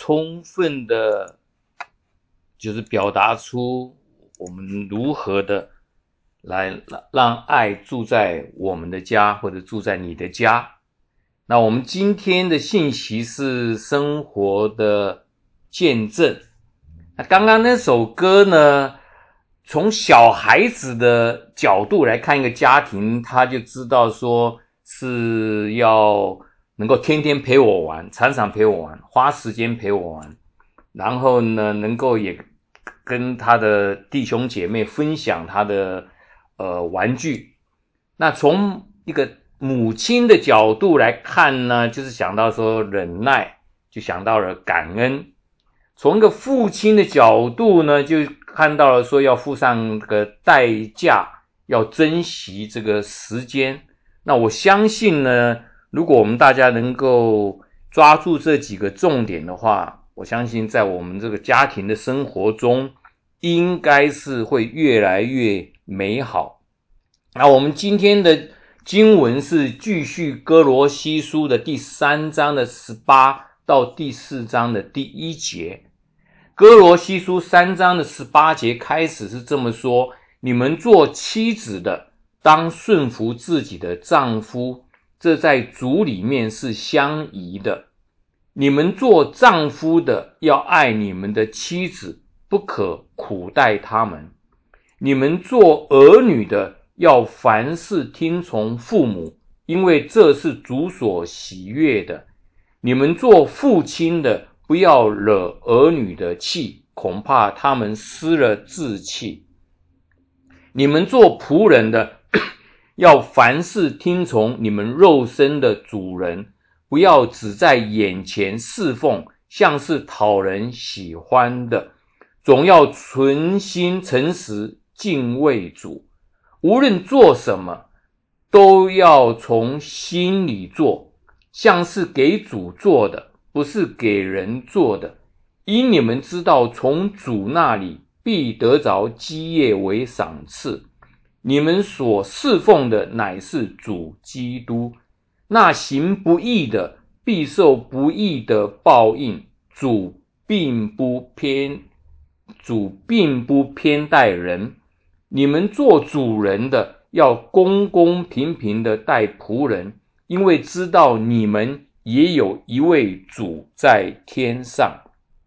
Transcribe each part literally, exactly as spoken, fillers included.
充分的就是表达出我们如何的来让爱住在我们的家，或者住在你的家。那我们今天的信息是生活的见证。那刚刚那首歌呢，从小孩子的角度来看一个家庭，他就知道说是要能够天天陪我玩，常常陪我玩，花时间陪我玩，然后呢能够也跟他的弟兄姐妹分享他的呃玩具。那从一个母亲的角度来看呢，就是想到说忍耐，就想到了感恩。从一个父亲的角度呢，就看到了说要付上这个代价，要珍惜这个时间。那我相信呢，如果我们大家能够抓住这几个重点的话，我相信在我们这个家庭的生活中，应该是会越来越美好。那我们今天的经文是继续哥罗西书的第三章的十八到第四章的第一节。哥罗西书三章的十八节开始是这么说：你们做妻子的，当顺服自己的丈夫，这在主里面是相宜的。你们做丈夫的，要爱你们的妻子，不可苦待他们。你们做儿女的，要凡事听从父母，因为这是主所喜悦的。你们做父亲的，不要惹儿女的气，恐怕他们失了志气。你们做仆人的，要凡事听从你们肉身的主人，不要只在眼前侍奉，像是讨人喜欢的，总要存心诚实，敬畏主。无论做什么，都要从心里做，像是给主做的，不是给人做的。因你们知道，从主那里必得着基业为赏赐。你们所侍奉的乃是主基督。那行不义的，必受不义的报应。主并不偏，主并不偏待人。你们做主人的，要公公平平的待仆人，因为知道你们也有一位主在天上。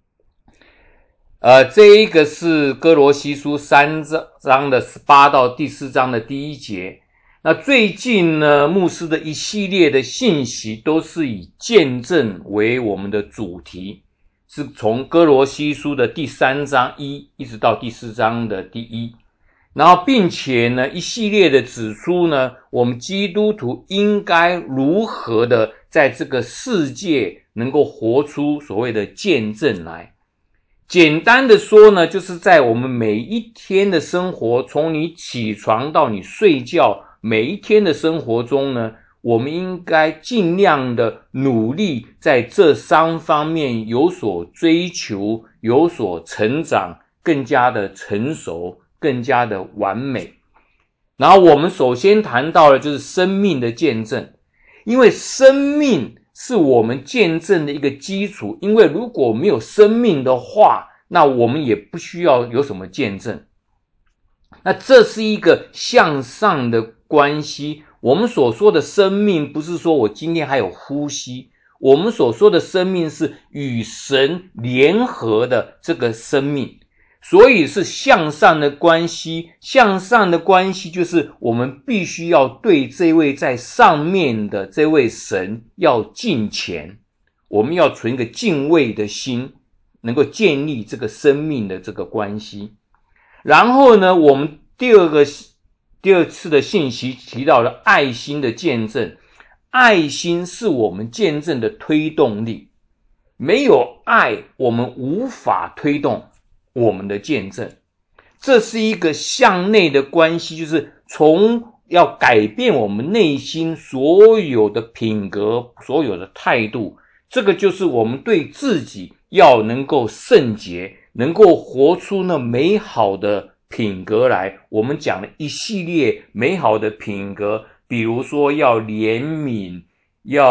呃，这一个是哥罗西书三章的十八到第四章的第一节。那最近呢，牧师的一系列的信息都是以见证为我们的主题，是从哥罗西书的第三章一一直到第四章的第一。然后并且呢，一系列的指出呢，我们基督徒应该如何的在这个世界能够活出所谓的见证来。简单的说呢，就是在我们每一天的生活，从你起床到你睡觉，每一天的生活中呢，我们应该尽量的努力在这三方面有所追求，有所成长，更加的成熟，更加的完美。然后我们首先谈到的就是生命的见证，因为生命是我们见证的一个基础，因为如果没有生命的话，那我们也不需要有什么见证。那这是一个向上的关系。我们所说的生命，不是说我今天还有呼吸，我们所说的生命是与神联合的这个生命，所以是向上的关系。向上的关系就是我们必须要对这位在上面的这位神要敬虔，我们要存一个敬畏的心，能够建立这个生命的这个关系。然后呢，我们第二个第二次的信息提到了爱心的见证。爱心是我们见证的推动力，没有爱，我们无法推动我们的见证。这是一个向内的关系，就是从要改变我们内心所有的品格，所有的态度，这个就是我们对自己要能够圣洁，能够活出那美好的品格来。我们讲了一系列美好的品格，比如说要怜悯，要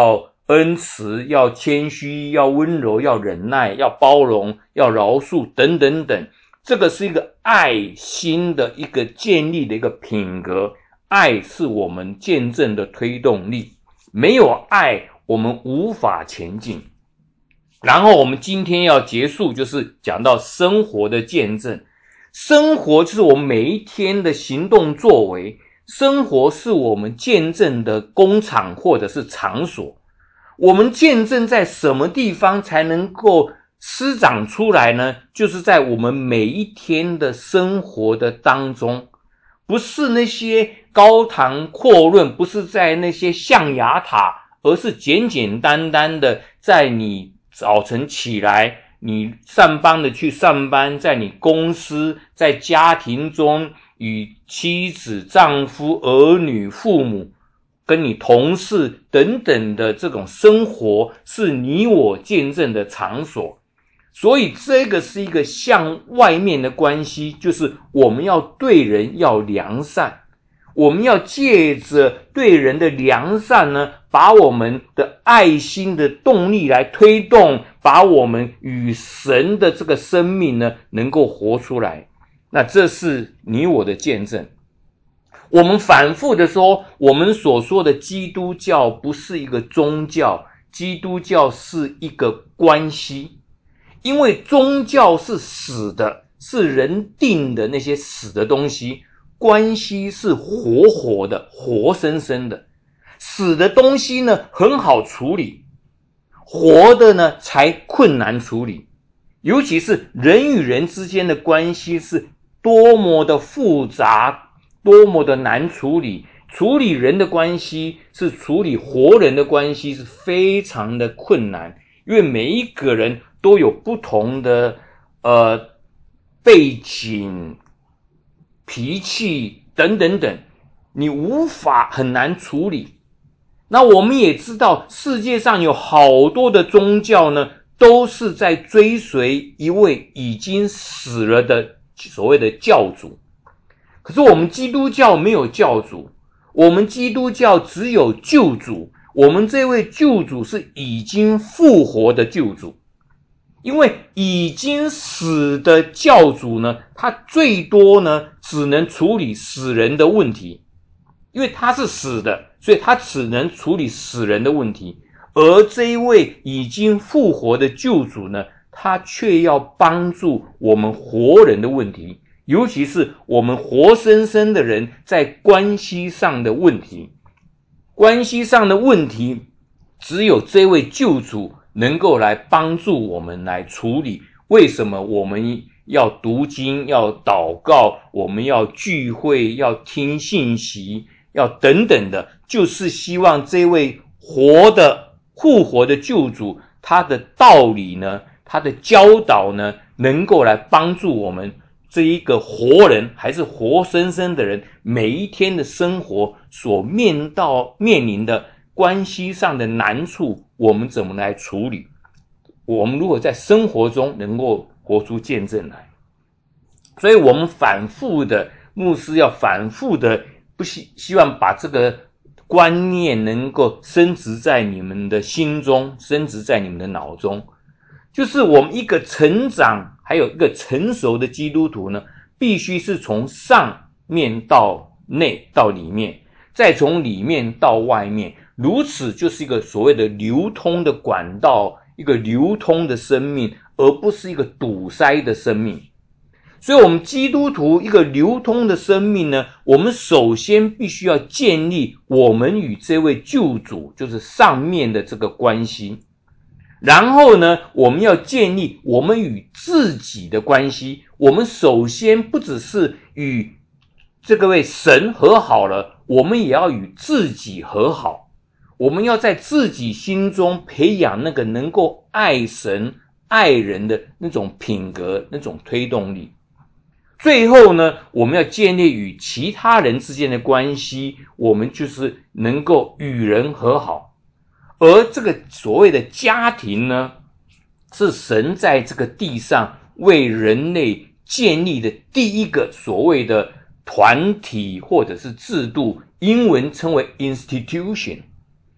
恩慈，要谦虚，要温柔，要忍耐，要包容，要饶恕等等等。这个是一个爱心的一个建立的一个品格，爱是我们见证的推动力，没有爱我们无法前进。然后我们今天要结束，就是讲到生活的见证。生活就是我们每一天的行动作为，生活是我们见证的工厂或者是场所。我们见证在什么地方才能够施长出来呢？就是在我们每一天的生活的当中，不是那些高谈阔论，不是在那些象牙塔，而是简简单单的在你早晨起来，你上班的去上班，在你公司，在家庭中与妻子、丈夫、儿女、父母，跟你同事等等的这种生活，是你我见证的场所。所以这个是一个向外面的关系，就是我们要对人要良善，我们要借着对人的良善呢，把我们的爱心的动力来推动，把我们与神的这个生命呢能够活出来。那这是你我的见证。我们反复的说，我们所说的基督教不是一个宗教，基督教是一个关系。因为宗教是死的，是人定的那些死的东西，关系是活活的，活生生的。死的东西呢很好处理，活的呢才困难处理。尤其是人与人之间的关系是多么的复杂，多么的难处理。处理人的关系是处理活人的关系是非常的困难，因为每一个人都有不同的呃背景、脾气等等等，你无法很难处理。那我们也知道，世界上有好多的宗教呢，都是在追随一位已经死了的所谓的教主。可是我们基督教没有教主，我们基督教只有救主。我们这位救主是已经复活的救主。因为已经死的教主呢，他最多呢只能处理死人的问题，因为他是死的，所以他只能处理死人的问题。而这一位已经复活的救主呢，他却要帮助我们活人的问题，尤其是我们活生生的人在关系上的问题。关系上的问题，只有这位救主能够来帮助我们来处理。为什么我们要读经，要祷告，我们要聚会，要听信息，要等等的，就是希望这位活的复活的救主，他的道理呢，他的教导呢，能够来帮助我们这一个活人，还是活生生的人，每一天的生活所面到面临的关系上的难处，我们怎么来处理？我们如果在生活中能够活出见证来，所以我们反复的，牧师要反复的，不希希望把这个观念能够深植在你们的心中，深植在你们的脑中。就是我们一个成长，还有一个成熟的基督徒呢，必须是从上面到内到里面，再从里面到外面。如此就是一个所谓的流通的管道，一个流通的生命，而不是一个堵塞的生命。所以我们基督徒一个流通的生命呢，我们首先必须要建立我们与这位救主，就是上面的这个关系。然后呢，我们要建立我们与自己的关系。我们首先不只是与这个位神和好了，我们也要与自己和好。我们要在自己心中培养那个能够爱神爱人的那种品格，那种推动力。最后呢，我们要建立与其他人之间的关系，我们就是能够与人和好。而这个所谓的家庭呢，是神在这个地上为人类建立的第一个所谓的团体或者是制度，英文称为 institution。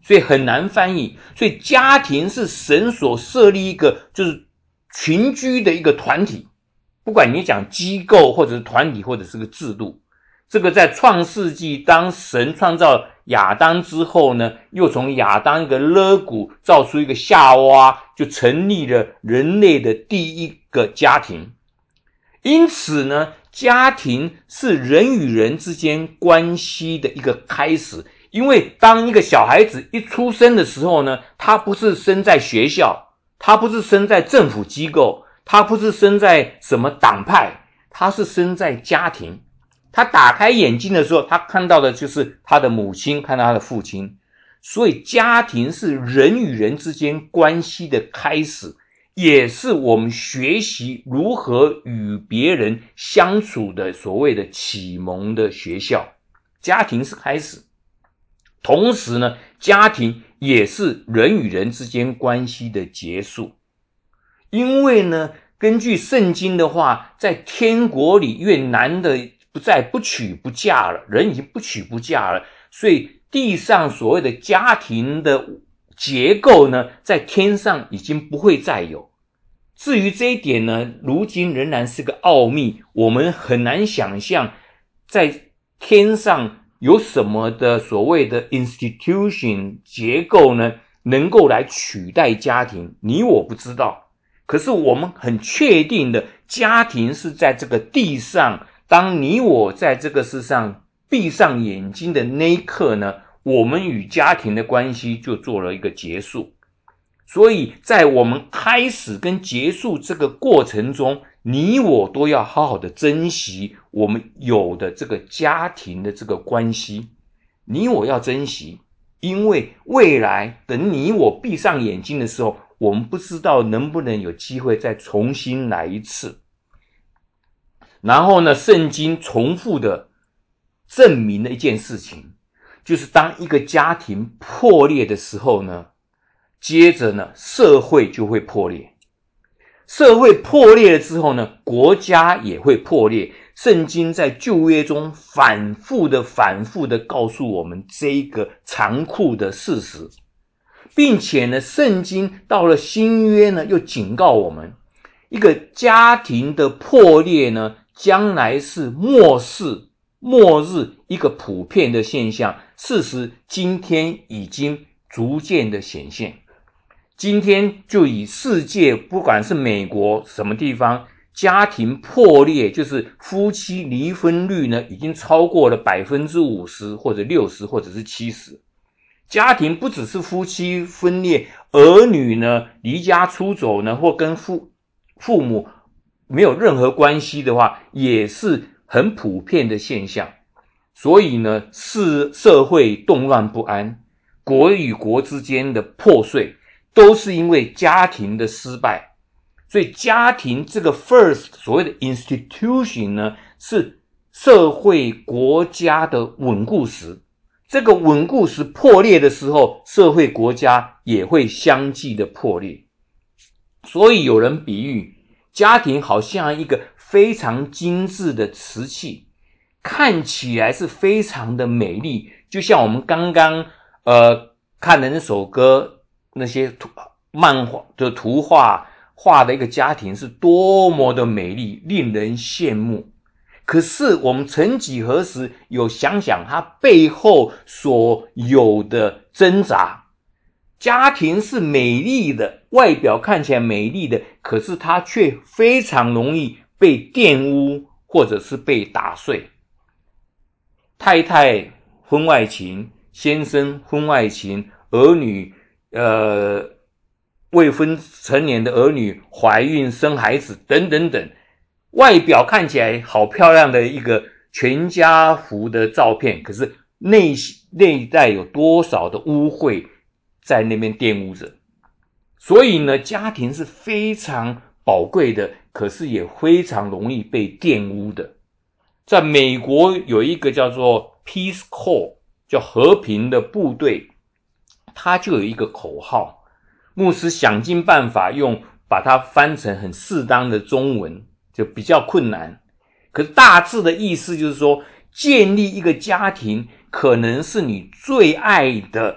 所以很难翻译。所以家庭是神所设立一个就是群居的一个团体，不管你讲机构或者是团体或者是个制度。这个在创世纪当神创造亚当之后呢，又从亚当一个肋骨造出一个夏娃，就成立了人类的第一个家庭。因此呢，家庭是人与人之间关系的一个开始。因为当一个小孩子一出生的时候呢，他不是生在学校，他不是生在政府机构，他不是生在什么党派，他是生在家庭。他打开眼睛的时候，他看到的就是他的母亲，看到他的父亲。所以家庭是人与人之间关系的开始，也是我们学习如何与别人相处的所谓的启蒙的学校。家庭是开始，同时呢，家庭也是人与人之间关系的结束。因为呢，根据圣经的话，在天国里越难的不再不娶不嫁了，人已经不娶不嫁了，所以地上所谓的家庭的结构呢，在天上已经不会再有。至于这一点呢，如今仍然是个奥秘，我们很难想象在天上有什么的所谓的 institution 结构呢，能够来取代家庭，你我不知道。可是我们很确定的，家庭是在这个地上，当你我在这个世上闭上眼睛的那一刻呢，我们与家庭的关系就做了一个结束。所以在我们开始跟结束这个过程中，你我都要好好的珍惜我们有的这个家庭的这个关系。你我要珍惜，因为未来等你我闭上眼睛的时候，我们不知道能不能有机会再重新来一次。然后呢，圣经重复的证明了一件事情，就是当一个家庭破裂的时候呢，接着呢，社会就会破裂。社会破裂了之后呢，国家也会破裂。圣经在旧约中反复的反复的告诉我们这一个残酷的事实，并且呢，圣经到了新约呢，又警告我们，一个家庭的破裂呢，将来是末世末日一个普遍的现象。事实今天已经逐渐的显现。今天就以世界，不管是美国什么地方，家庭破裂，就是夫妻离婚率呢，已经超过了 百分之五十 或者六十或者是七十。家庭不只是夫妻分裂，儿女呢离家出走呢，或跟父父母没有任何关系的话，也是很普遍的现象。所以呢，是社会动乱不安，国与国之间的破碎，都是因为家庭的失败。所以家庭这个 first 所谓的 institution 呢，是社会国家的稳固石。这个稳固石破裂的时候，社会国家也会相继的破裂。所以有人比喻家庭好像一个非常精致的瓷器，看起来是非常的美丽，就像我们刚刚呃看的那首歌，那些图漫画的图画画的一个家庭是多么的美丽，令人羡慕。可是我们曾几何时有想想它背后所有的挣扎。家庭是美丽的，外表看起来美丽的，可是它却非常容易被玷污或者是被打碎。太太婚外情，先生婚外情，儿女呃未婚成年的儿女怀孕生孩子等等等，外表看起来好漂亮的一个全家福的照片，可是内内在有多少的污秽在那边玷污着。所以呢，家庭是非常宝贵的，可是也非常容易被玷污的。在美国有一个叫做 Peace Corps， 叫和平的部队，它就有一个口号，牧师想尽办法用把它翻成很适当的中文，就比较困难。可是大致的意思就是说，建立一个家庭可能是你最爱的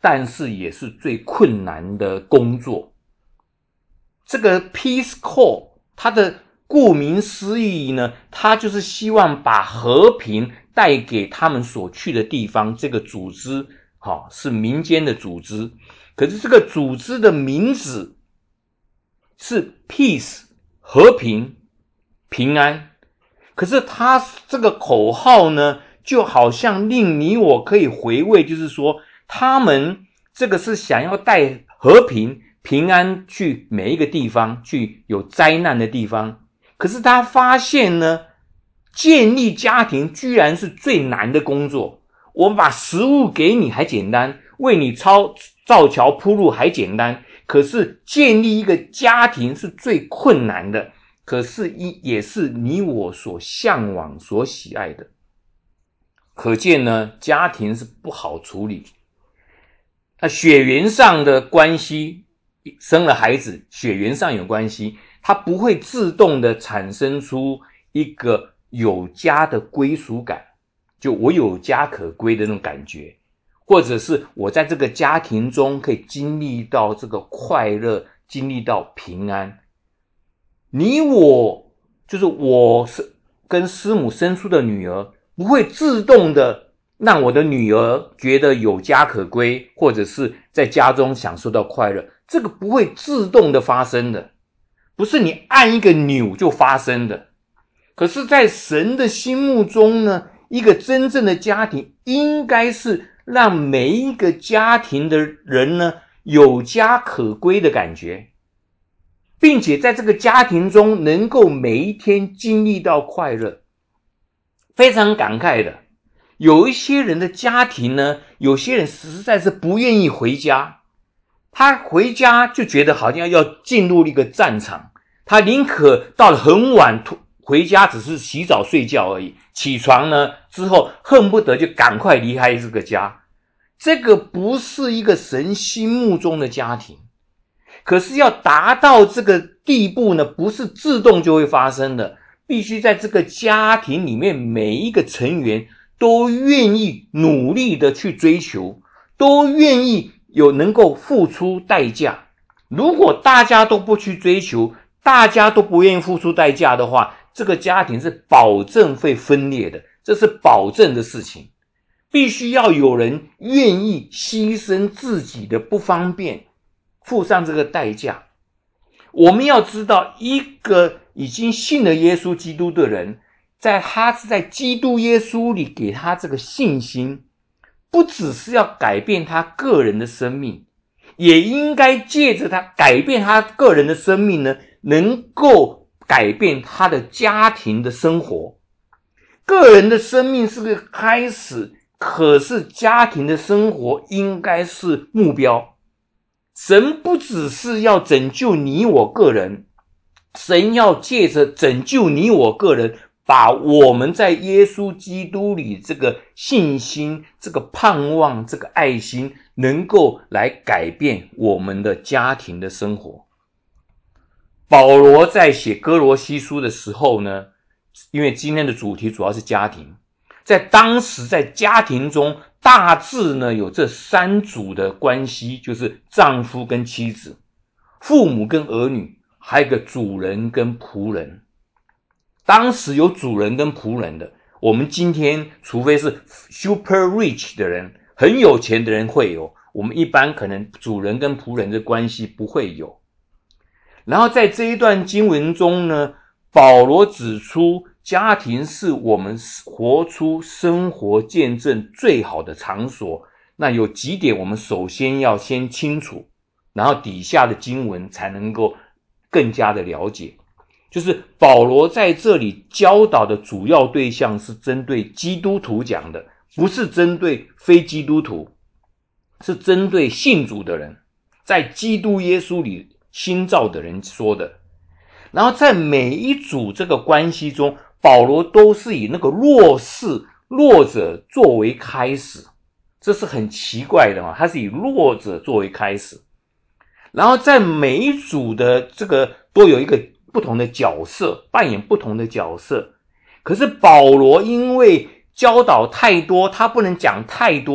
但是也是最困难的工作。这个 Peace Corps 它的顾名思义呢，它就是希望把和平带给他们所去的地方。这个组织好，是民间的组织，可是这个组织的名字是 Peace 和平平安，可是它这个口号呢，就好像令你我可以回味，就是说他们这个是想要带和平平安去每一个地方，去有灾难的地方。可是他发现呢，建立家庭居然是最难的工作。我们把食物给你还简单，为你操造桥铺路还简单，可是建立一个家庭是最困难的，可是也是你我所向往所喜爱的。可见呢，家庭是不好处理。那血缘上的关系，生了孩子血缘上有关系，它不会自动的产生出一个有家的归属感，就我有家可归的那种感觉，或者是我在这个家庭中可以经历到这个快乐，经历到平安。你我就是我是跟师母生出的女儿，不会自动的让我的女儿觉得有家可归，或者是在家中享受到快乐，这个不会自动的发生的，不是你按一个钮就发生的。可是在神的心目中呢，一个真正的家庭应该是让每一个家庭的人呢有家可归的感觉，并且在这个家庭中能够每一天经历到快乐。非常感慨的，有一些人的家庭呢，有些人实在是不愿意回家，他回家就觉得好像要进入一个战场，他宁可到了很晚回家只是洗澡睡觉而已，起床呢之后恨不得就赶快离开这个家。这个不是一个神心目中的家庭。可是要达到这个地步呢，不是自动就会发生的，必须在这个家庭里面每一个成员都愿意努力的去追求，都愿意有能够付出代价。如果大家都不去追求，大家都不愿意付出代价的话，这个家庭是保证会分裂的，这是保证的事情。必须要有人愿意牺牲自己的不方便，付上这个代价。我们要知道，一个已经信了耶稣基督的人，在他是在基督耶稣里给他这个信心，不只是要改变他个人的生命，也应该借着他改变他个人的生命呢，能够改变他的家庭的生活。个人的生命是个开始，可是家庭的生活应该是目标。神不只是要拯救你我个人，神要借着拯救你我个人，把我们在耶稣基督里这个信心，这个盼望，这个爱心，能够来改变我们的家庭的生活。保罗在写哥罗西书的时候呢，因为今天的主题主要是家庭，在当时在家庭中大致呢有这三组的关系，就是丈夫跟妻子，父母跟儿女，还有一个主人跟仆人。当时有主人跟仆人的，我们今天除非是 super rich 的人，很有钱的人会有，我们一般可能主人跟仆人的关系不会有。然后在这一段经文中呢，保罗指出家庭是我们活出生活见证最好的场所。那有几点我们首先要先清楚，然后底下的经文才能够更加的了解。就是保罗在这里教导的主要对象是针对基督徒讲的，不是针对非基督徒，是针对信主的人，在基督耶稣里新造的人说的。然后在每一组这个关系中，保罗都是以那个弱势弱者作为开始，这是很奇怪的嘛，他是以弱者作为开始。然后在每一组的这个都有一个不同的角色，扮演不同的角色。可是保罗因为教导太多，他不能讲太多，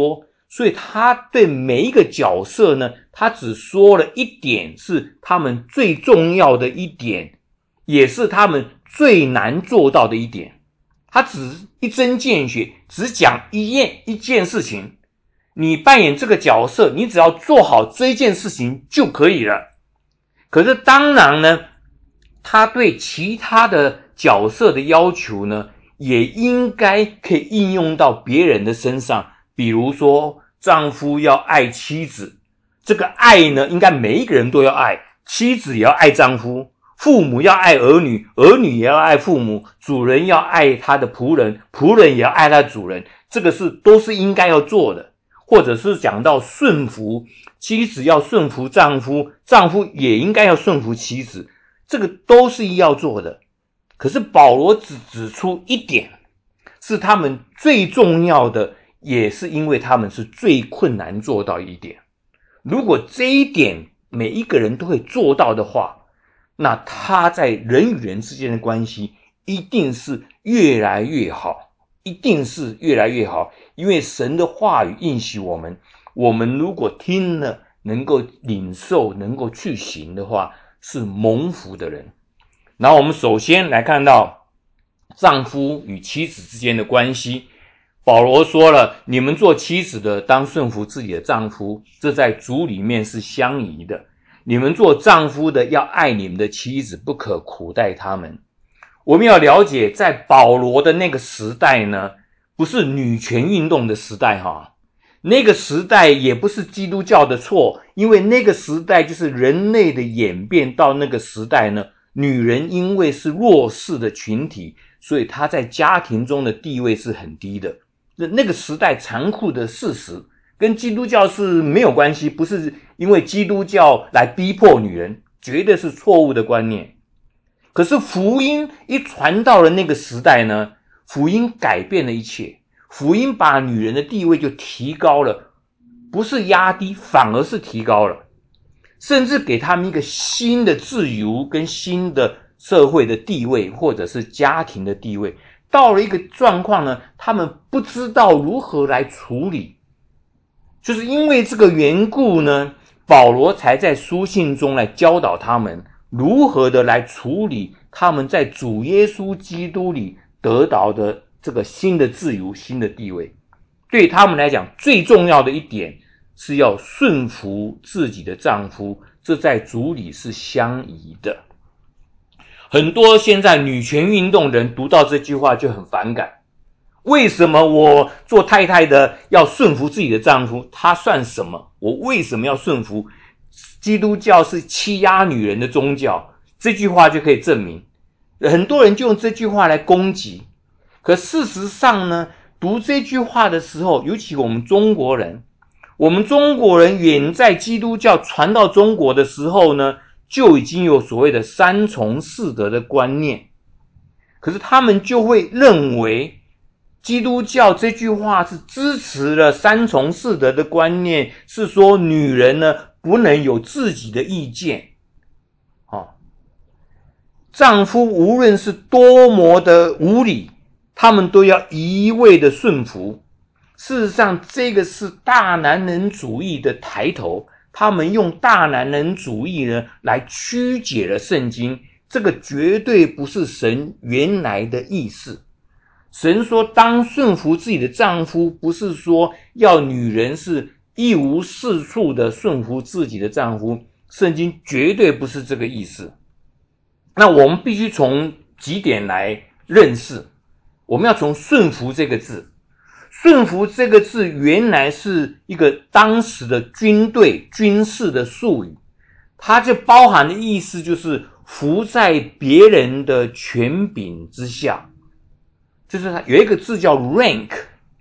所以他对每一个角色呢，他只说了一点是他们最重要的一点，也是他们最难做到的一点。他只一针见血，只讲一件一件事情。你扮演这个角色，你只要做好这一件事情就可以了。可是当然呢，他对其他的角色的要求呢，也应该可以应用到别人的身上。比如说，丈夫要爱妻子，这个爱呢，应该每一个人都要爱，妻子也要爱丈夫，父母要爱儿女，儿女也要爱父母，主人要爱他的仆人，仆人也要爱他的主人，这个是都是应该要做的。或者是讲到顺服，妻子要顺服丈夫，丈夫也应该要顺服妻子，这个都是要做的。可是保罗只指出一点，是他们最重要的，也是因为他们是最困难做到一点。如果这一点每一个人都会做到的话，那他在人与人之间的关系一定是越来越好，一定是越来越好。因为神的话语应许我们，我们如果听了能够领受，能够去行的话，是蒙福的人。然后我们首先来看到丈夫与妻子之间的关系。保罗说了，你们做妻子的当顺服自己的丈夫，这在主里面是相宜的。你们做丈夫的要爱你们的妻子，不可苦待他们。我们要了解，在保罗的那个时代呢，不是女权运动的时代哈，那个时代也不是基督教的错，因为那个时代就是人类的演变到那个时代呢，女人因为是弱势的群体，所以她在家庭中的地位是很低的。那个时代残酷的事实跟基督教是没有关系，不是因为基督教来逼迫女人，绝对是错误的观念。可是福音一传到了那个时代呢，福音改变了一切，福音把女人的地位就提高了，不是压低，反而是提高了，甚至给他们一个新的自由跟新的社会的地位，或者是家庭的地位。到了一个状况呢，他们不知道如何来处理，就是因为这个缘故呢，保罗才在书信中来教导他们如何的来处理他们在主耶稣基督里得到的这个新的自由、新的地位。对他们来讲，最重要的一点是要顺服自己的丈夫，这在主里是相宜的。很多现在女权运动人读到这句话就很反感，为什么我做太太的要顺服自己的丈夫？他算什么？我为什么要顺服？基督教是欺压女人的宗教，这句话就可以证明。很多人就用这句话来攻击，可事实上呢，读这句话的时候，尤其我们中国人，我们中国人远在基督教传到中国的时候呢，就已经有所谓的三从四德的观念，可是他们就会认为基督教这句话是支持了三从四德的观念，是说女人呢不能有自己的意见、哦、丈夫无论是多么的无理，他们都要一味的顺服。事实上，这个是大男人主义的抬头，他们用大男人主义呢来曲解了圣经，这个绝对不是神原来的意思。神说当顺服自己的丈夫，不是说要女人是一无是处的顺服自己的丈夫，圣经绝对不是这个意思。那我们必须从几点来认识，我们要从顺服这个字，顺服这个字原来是一个当时的军队军事的术语，它就包含的意思就是服在别人的权柄之下，就是它有一个字叫 rank，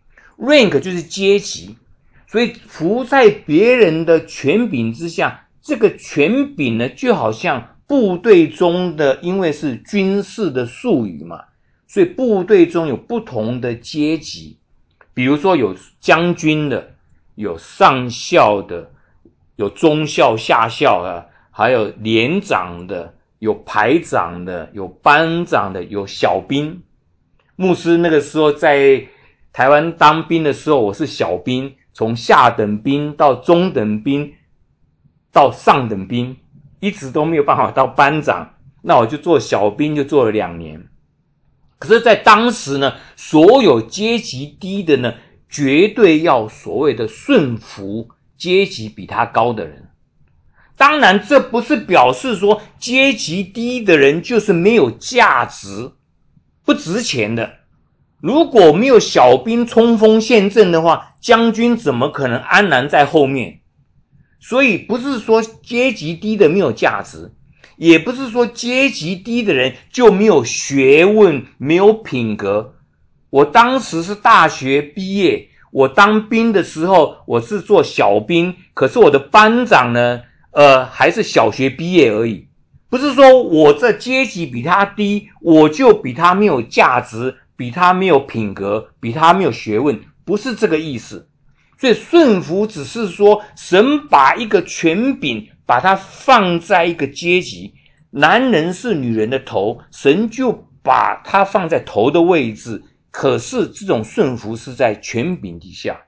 rank 就是阶级，所以服在别人的权柄之下，这个权柄呢就好像部队中的，因为是军事的术语嘛，所以部队中有不同的阶级，比如说有将军的，有上校的，有中校下校的，还有连长的，有排长的，有班长的，有小兵。牧师那个时候在台湾当兵的时候，我是小兵， 从下等兵到中等兵到上等兵，一直都没有办法到班长，那我就做小兵就做了两年。可是在当时呢，所有阶级低的呢，绝对要所谓的顺服阶级比他高的人。当然这不是表示说阶级低的人就是没有价值，不值钱的。如果没有小兵冲锋陷阵的话，将军怎么可能安然在后面？所以不是说阶级低的没有价值，也不是说阶级低的人就没有学问，没有品格。我当时是大学毕业，我当兵的时候我是做小兵，可是我的班长呢呃，还是小学毕业而已。不是说我这阶级比他低，我就比他没有价值，比他没有品格，比他没有学问，不是这个意思。所以顺服只是说神把一个权柄把它放在一个阶级，男人是女人的头，神就把它放在头的位置，可是这种顺服是在权柄底下。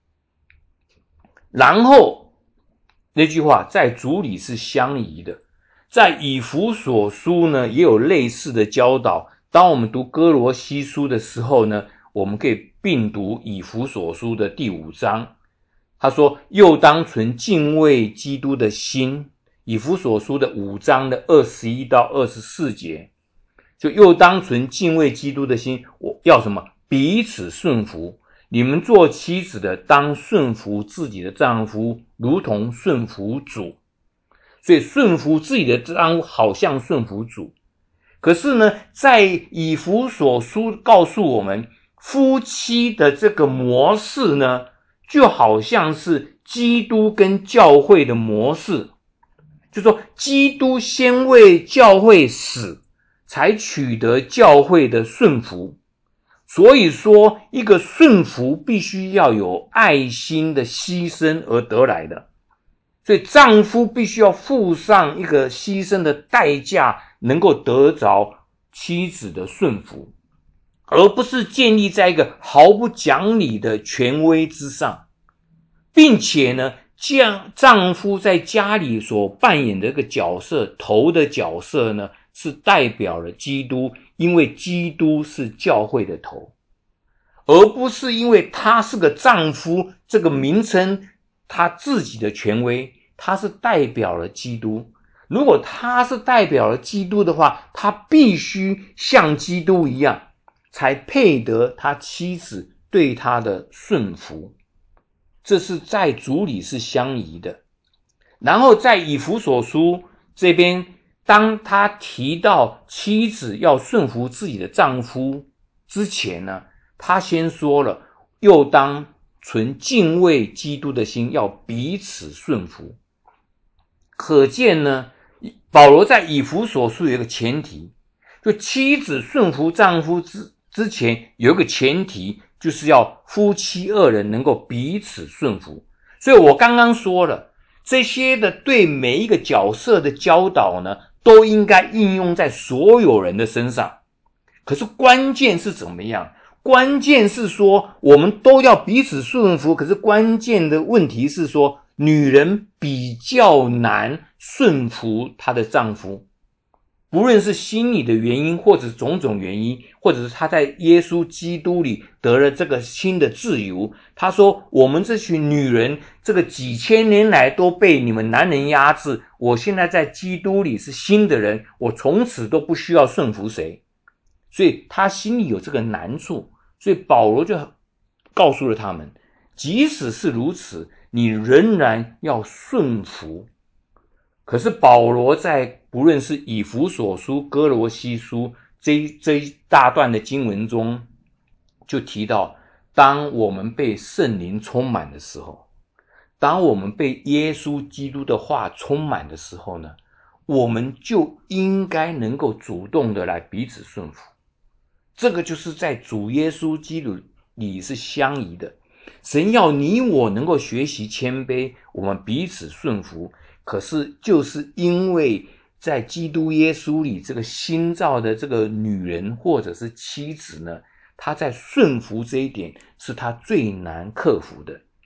然后那句话在主里是相宜的，在以弗所书呢也有类似的教导。当我们读哥罗西书的时候呢，我们可以并读以弗所书的第五章。他说又当存敬畏基督的心，以弗所书的五章的二十一到二十四节，就又当存敬畏基督的心，我要什么？彼此顺服。你们做妻子的当顺服自己的丈夫，如同顺服主。所以顺服自己的丈夫好像顺服主。可是呢，在以弗所书告诉我们，夫妻的这个模式呢，就好像是基督跟教会的模式。就说基督先为教会死，才取得教会的顺服。所以说一个顺服必须要有爱心的牺牲而得来的，所以丈夫必须要付上一个牺牲的代价，能够得着妻子的顺服，而不是建立在一个毫不讲理的权威之上。并且呢，丈夫在家里所扮演的一个角色，头的角色呢，是代表了基督，因为基督是教会的头，而不是因为他是个丈夫这个名称他自己的权威，他是代表了基督。如果他是代表了基督的话，他必须像基督一样，才配得他妻子对他的顺服。这是在主里是相宜的。然后在以弗所书这边，当他提到妻子要顺服自己的丈夫之前呢，他先说了，又当存敬畏基督的心，要彼此顺服。可见呢，保罗在以弗所书有一个前提，就妻子顺服丈夫之之前有一个前提，就是要夫妻二人能够彼此顺服。所以我刚刚说了，这些的对每一个角色的教导呢，都应该应用在所有人的身上。可是关键是怎么样？关键是说我们都要彼此顺服，可是关键的问题是说，女人比较难顺服她的丈夫，不论是心理的原因，或者是种种原因，或者是她在耶稣基督里得了这个新的自由。她说我们这群女人这个几千年来都被你们男人压制，我现在在基督里是新的人，我从此都不需要顺服谁。所以她心里有这个难处，所以保罗就告诉了他们，即使是如此，你仍然要顺服。可是保罗在不论是以弗所书、哥罗西书这这一大段的经文中，就提到，当我们被圣灵充满的时候，当我们被耶稣基督的话充满的时候呢，我们就应该能够主动的来彼此顺服。这个就是在主耶稣基督里是相宜的。神要你我能够学习谦卑，我们彼此顺服。可是就是因为在基督耶稣里，这个新造的这个女人或者是妻子呢，她在顺服这一点是她最难克服的。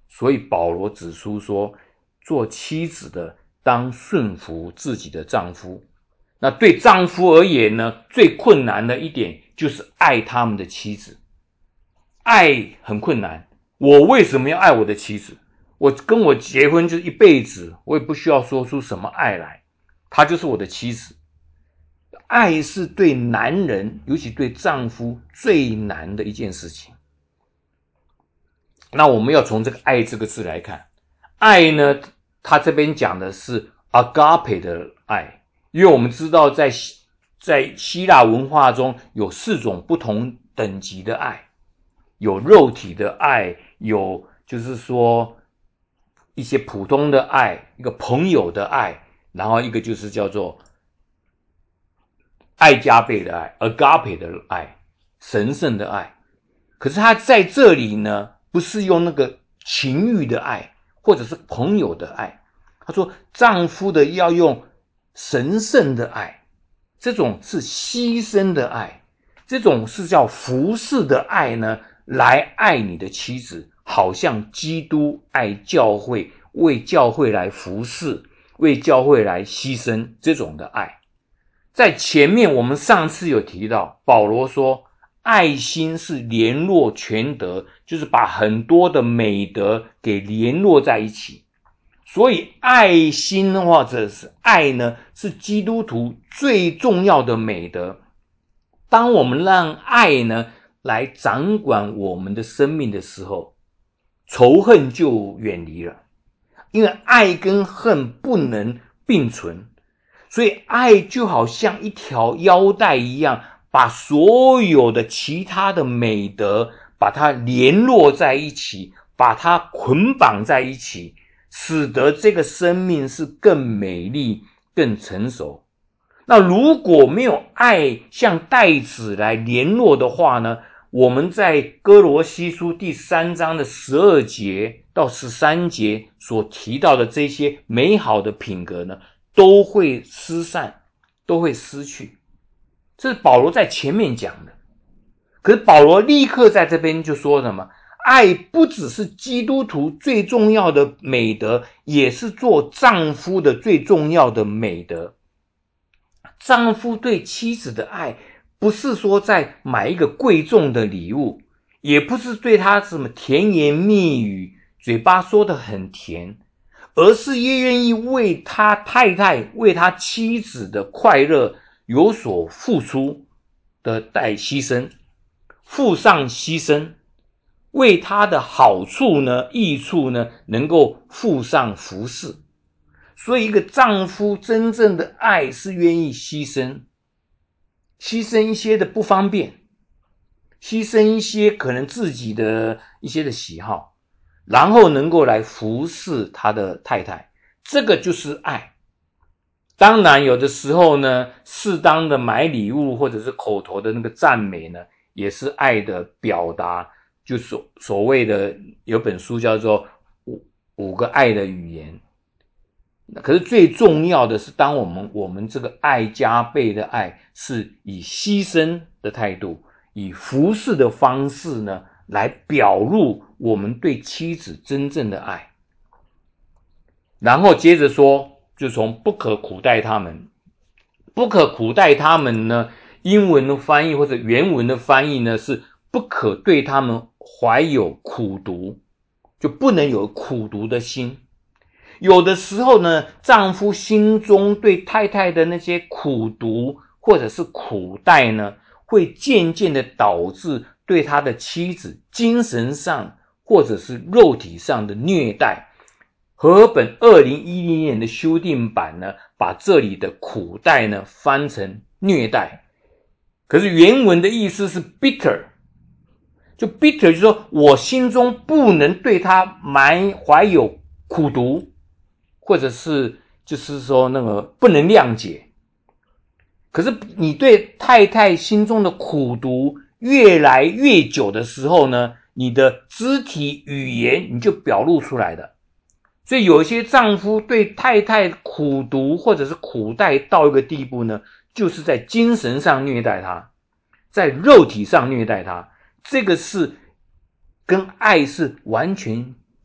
所以保罗指出说，做妻子的当顺服自己的丈夫。那对丈夫而言呢，最困难的一点就是爱他们的妻子。爱很困难，我为什么要爱我的妻子？我跟我结婚就是一辈子，我也不需要说出什么爱来，她就是我的妻子。爱是对男人，尤其对丈夫最难的一件事情。那我们要从这个爱这个字来看，爱呢，他这边讲的是 agape 的爱，因为我们知道在在希腊文化中有四种不同等级的爱，有肉体的爱，有就是说一些普通的爱，一个朋友的爱，然后一个就是叫做爱加倍的爱 agape 的爱，神圣的爱。可是他在这里呢，不是用那个情欲的爱或者是朋友的爱，他说丈夫的要用神圣的爱，这种是牺牲的爱，这种是叫服侍的爱呢，来爱你的妻子，好像基督爱教会，为教会来服侍，为教会来牺牲，这种的爱。在前面我们上次有提到，保罗说爱心是联络全德，就是把很多的美德给联络在一起。所以爱心或者是爱呢，是基督徒最重要的美德。当我们让爱呢来掌管我们的生命的时候，仇恨就远离了，因为爱跟恨不能并存。所以爱就好像一条腰带一样，把所有的其他的美德把它联络在一起，把它捆绑在一起，使得这个生命是更美丽更成熟。那如果没有爱像带子来联络的话呢，我们在哥罗西书第三章的十二节到十三节所提到的这些美好的品格呢，都会失散，都会失去。这是保罗在前面讲的。可是保罗立刻在这边就说什么？爱不只是基督徒最重要的美德，也是做丈夫的最重要的美德。丈夫对妻子的爱，不是说在买一个贵重的礼物，也不是对她什么甜言蜜语，嘴巴说得很甜，而是也愿意为他太太，为他妻子的快乐有所付出的代牺牲，付上牺牲，为他的好处呢、益处呢，能够付上服侍。所以一个丈夫真正的爱是愿意牺牲，牺牲一些的不方便，牺牲一些可能自己的一些的喜好，然后能够来服侍他的太太，这个就是爱。当然有的时候呢，适当的买礼物或者是口头的那个赞美呢，也是爱的表达，就所所谓的有本书叫做五五个爱的语言。可是最重要的是，当我们我们这个爱加倍的爱，是以牺牲的态度，以服侍的方式呢，来表露我们对妻子真正的爱。然后接着说，就从不可苦待他们。不可苦待他们呢，英文的翻译或者原文的翻译呢，是不可对他们怀有苦毒，就不能有苦毒的心。有的时候呢，丈夫心中对太太的那些苦毒或者是苦待呢，会渐渐的导致对他的妻子精神上或者是肉体上的虐待。和合本二零一零年的修订版呢，把这里的苦待呢翻成虐待。可是原文的意思是 bitter， 就 bitter 就是说我心中不能对他埋怀有苦毒，或者是就是说那个不能谅解。可是你对太太心中的苦毒越来越久的时候呢，你的肢体语言你就表露出来的。所以有一些丈夫对太太苦毒或者是苦待到一个地步呢，就是在精神上虐待她，在肉体上虐待她，这个是跟爱是完全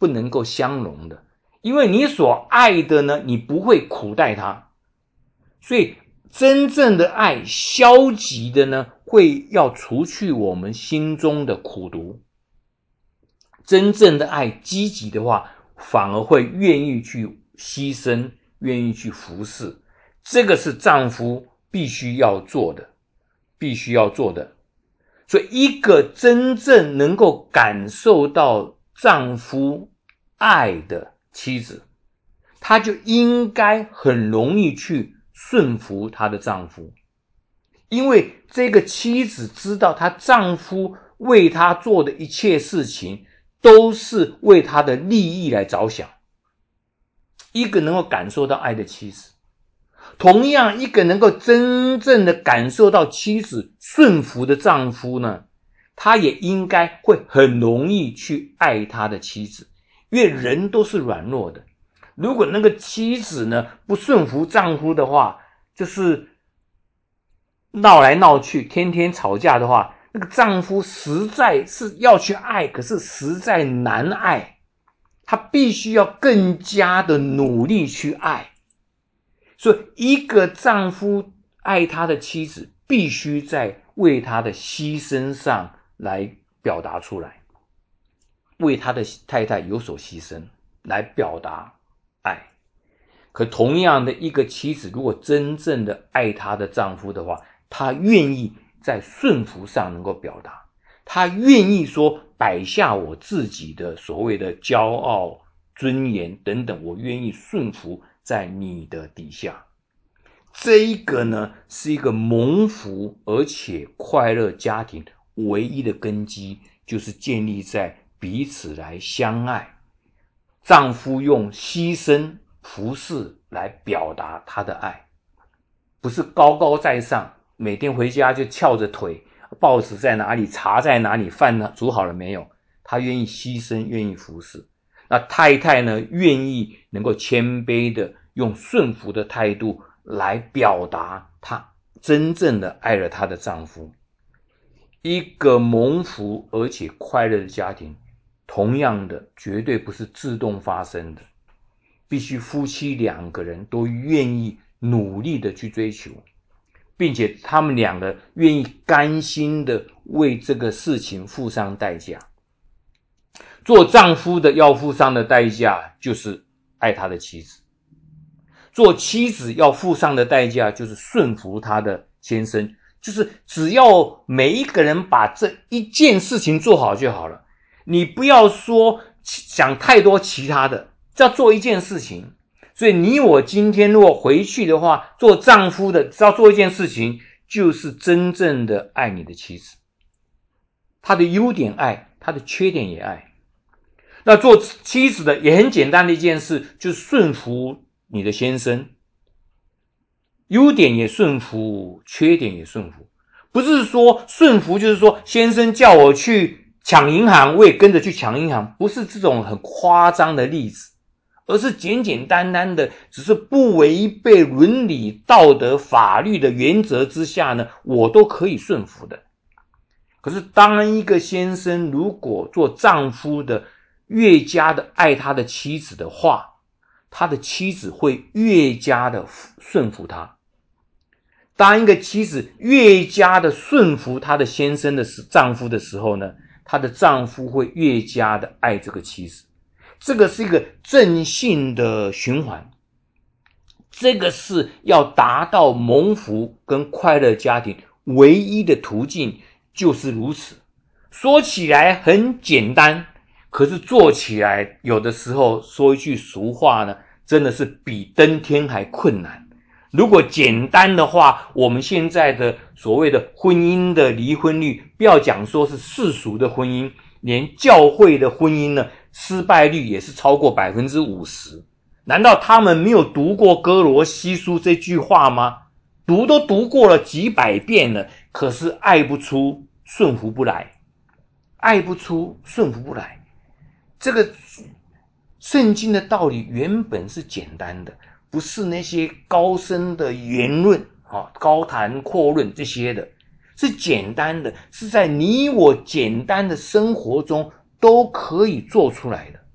不能够相容的，因为你所爱的呢，你不会苦待他，所以真正的爱，消极的呢，会要除去我们心中的苦毒。真正的爱，积极的话，反而会愿意去牺牲，愿意去服侍。这个是丈夫必须要做的，必须要做的。所以一个真正能够感受到丈夫爱的妻子，她就应该很容易去顺服她的丈夫，因为这个妻子知道她丈夫为她做的一切事情都是为她的利益来着想。一个能够感受到爱的妻子，同样一个能够真正的感受到妻子顺服的丈夫呢，他也应该会很容易去爱他的妻子，因为人都是软弱的。如果那个妻子呢不顺服丈夫的话，就是闹来闹去，天天吵架的话，那个丈夫实在是要去爱，可是实在难爱，他必须要更加的努力去爱。所以一个丈夫爱他的妻子，必须在为他的牺牲上来表达出来，为他的太太有所牺牲来表达爱。可同样的，一个妻子如果真正的爱她的丈夫的话，她愿意在顺服上能够表达，她愿意说摆下我自己的所谓的骄傲、尊严等等，我愿意顺服在你的底下。这一个呢，是一个蒙福而且快乐家庭唯一的根基，就是建立在彼此来相爱，丈夫用牺牲服侍来表达他的爱，不是高高在上，每天回家就翘着腿，报纸在哪里，茶在哪里，饭煮好了没有，他愿意牺牲，愿意服侍。那太太呢，愿意能够谦卑的用顺服的态度来表达她真正的爱了她的丈夫。一个蒙福而且快乐的家庭，同样的绝对不是自动发生的，必须夫妻两个人都愿意努力的去追求，并且他们两个愿意甘心的为这个事情付上代价。做丈夫的要付上的代价就是爱他的妻子，做妻子要付上的代价就是顺服他的先生，就是只要每一个人把这一件事情做好就好了，你不要说想太多其他的，只要做一件事情。所以你我今天如果回去的话，做丈夫的只要做一件事情，就是真正的爱你的妻子，他的优点爱，他的缺点也爱。那做妻子的也很简单的一件事，就是顺服你的先生，优点也顺服，缺点也顺服。不是说顺服就是说先生叫我去抢银行，我也跟着去抢银行，不是这种很夸张的例子，而是简简单单的，只是不违背伦理、道德、法律的原则之下呢，我都可以顺服的。可是当一个先生如果做丈夫的越加的爱他的妻子的话，他的妻子会越加的顺服他。当一个妻子越加的顺服他的先生的丈夫的时候呢，他的丈夫会越加的爱这个妻子。这个是一个正性的循环，这个是要达到蒙福跟快乐家庭唯一的途径，就是如此。说起来很简单，可是做起来有的时候说一句俗话呢，真的是比登天还困难。如果简单的话，我们现在的所谓的婚姻的离婚率，不要讲说是世俗的婚姻，连教会的婚姻呢，失败率也是超过 百分之五十。 难道他们没有读过哥罗西书这句话吗？读都读过了几百遍了，可是爱不出，顺服不来，爱不出，顺服不来。这个圣经的道理原本是简单的，不是那些高深的言论、高谈阔论这些的，是简单的，是在你我简单的生活中都可以做出来的。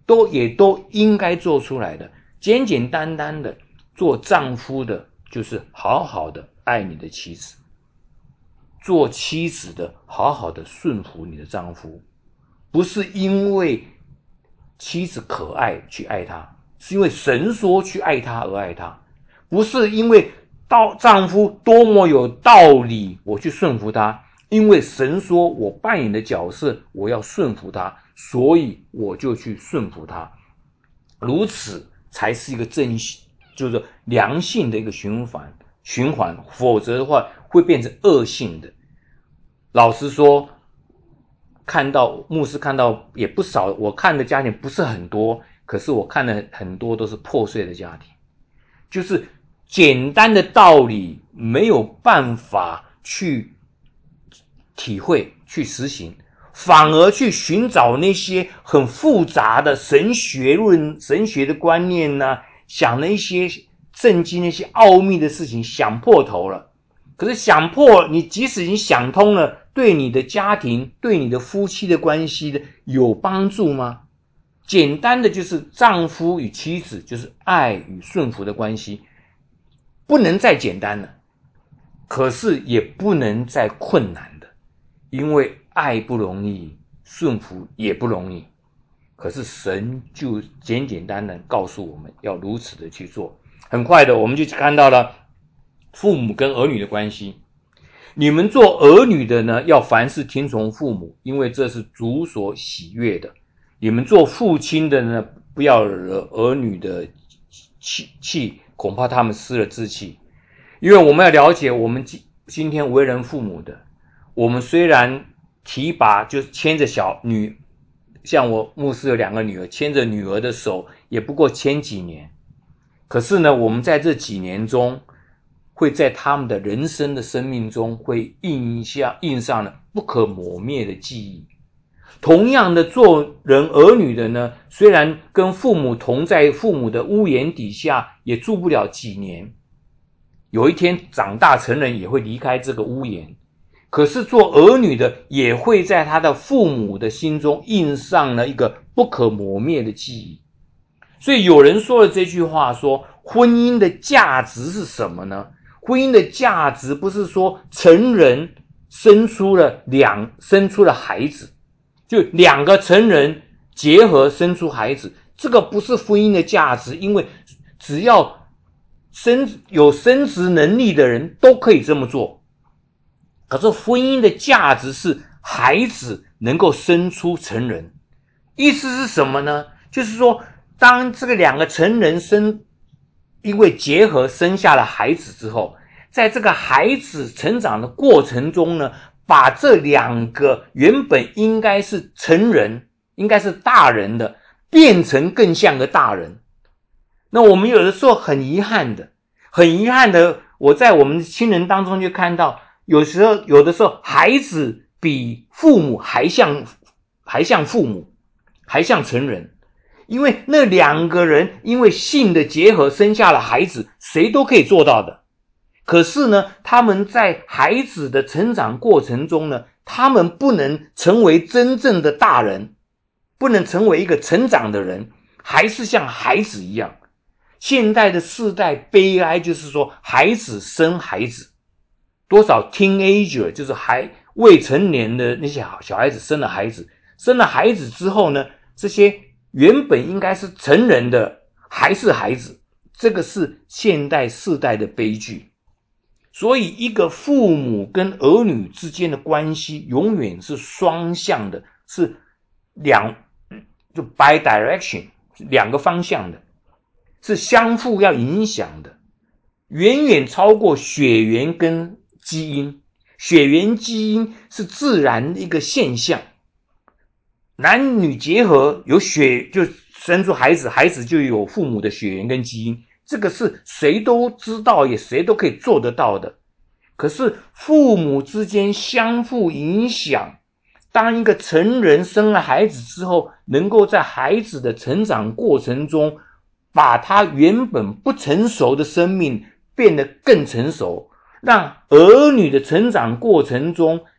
都也都应该做出来的。简简单单的做丈夫的，就是好好的爱你的妻子；做妻子的，好好的顺服你的丈夫。不是因为妻子可爱去爱她，是因为神说去爱她而爱她。不是因为到丈夫多么有道理我去顺服他，因为神说我扮演的角色我要顺服他，所以我就去顺服他。如此才是一个正就是良性的一个循环循环，否则的话会变成恶性的。老实说，看到牧师看到也不少，我看的家庭不是很多，可是我看了很多都是破碎的家庭，就是简单的道理没有办法去体会去实行，反而去寻找那些很复杂的神学论神学的观念啊，想那些圣经那些奥秘的事情，想破头了。可是想破，你即使你想通了，对你的家庭对你的夫妻的关系的有帮助吗？简单的就是丈夫与妻子，就是爱与顺服的关系，不能再简单了，可是也不能再困难的，因为爱不容易，顺服也不容易。可是神就简简单单告诉我们要如此的去做。很快的我们就看到了父母跟儿女的关系。你们做儿女的呢，要凡事听从父母，因为这是主所喜悦的。你们做父亲的呢，不要惹儿女的气，恐怕他们失了志气。因为我们要了解，我们今天为人父母的，我们虽然提拔就是牵着小女，像我牧师有两个女儿，牵着女儿的手也不过牵几年，可是呢，我们在这几年中，会在他们的人生的生命中会印下印上了不可磨灭的记忆。同样的，做人儿女的呢，虽然跟父母同在父母的屋檐底下，也住不了几年，有一天长大成人也会离开这个屋檐。可是做儿女的也会在他的父母的心中印上了一个不可磨灭的记忆。所以有人说了这句话，说婚姻的价值是什么呢？婚姻的价值不是说成人生出了两生出了孩子，就两个成人结合生出孩子，这个不是婚姻的价值，因为只要生有生殖能力的人都可以这么做。可是婚姻的价值是孩子能够生出成人。意思是什么呢？就是说当这个两个成人生因为结合生下了孩子之后，在这个孩子成长的过程中呢，把这两个原本应该是成人应该是大人的变成更像个大人。那我们有的时候很遗憾的很遗憾的我在我们亲人当中就看到，有时候有的时候孩子比父母还像还像父母还像成人，因为那两个人因为性的结合生下了孩子，谁都可以做到的。可是呢，他们在孩子的成长过程中呢，他们不能成为真正的大人，不能成为一个成长的人，还是像孩子一样。现代的世代悲哀就是说，孩子生孩子，多少 teenager 就是还未成年的那些小孩子生了孩子，生了孩子之后呢，这些原本应该是成人的还是孩子，这个是现代世代的悲剧。所以一个父母跟儿女之间的关系永远是双向的，是两就 bi direction 两个方向的，是相互要影响的，远远超过血缘跟基因。血缘基因是自然的一个现象，男女结合有血就生出孩子，孩子就有父母的血缘跟基因，这个是谁都知道也谁都可以做得到的。可是父母之间相互影响，当一个成人生了孩子之后，能够在孩子的成长过程中把他原本不成熟的生命变得更成熟，让儿女的成长过程中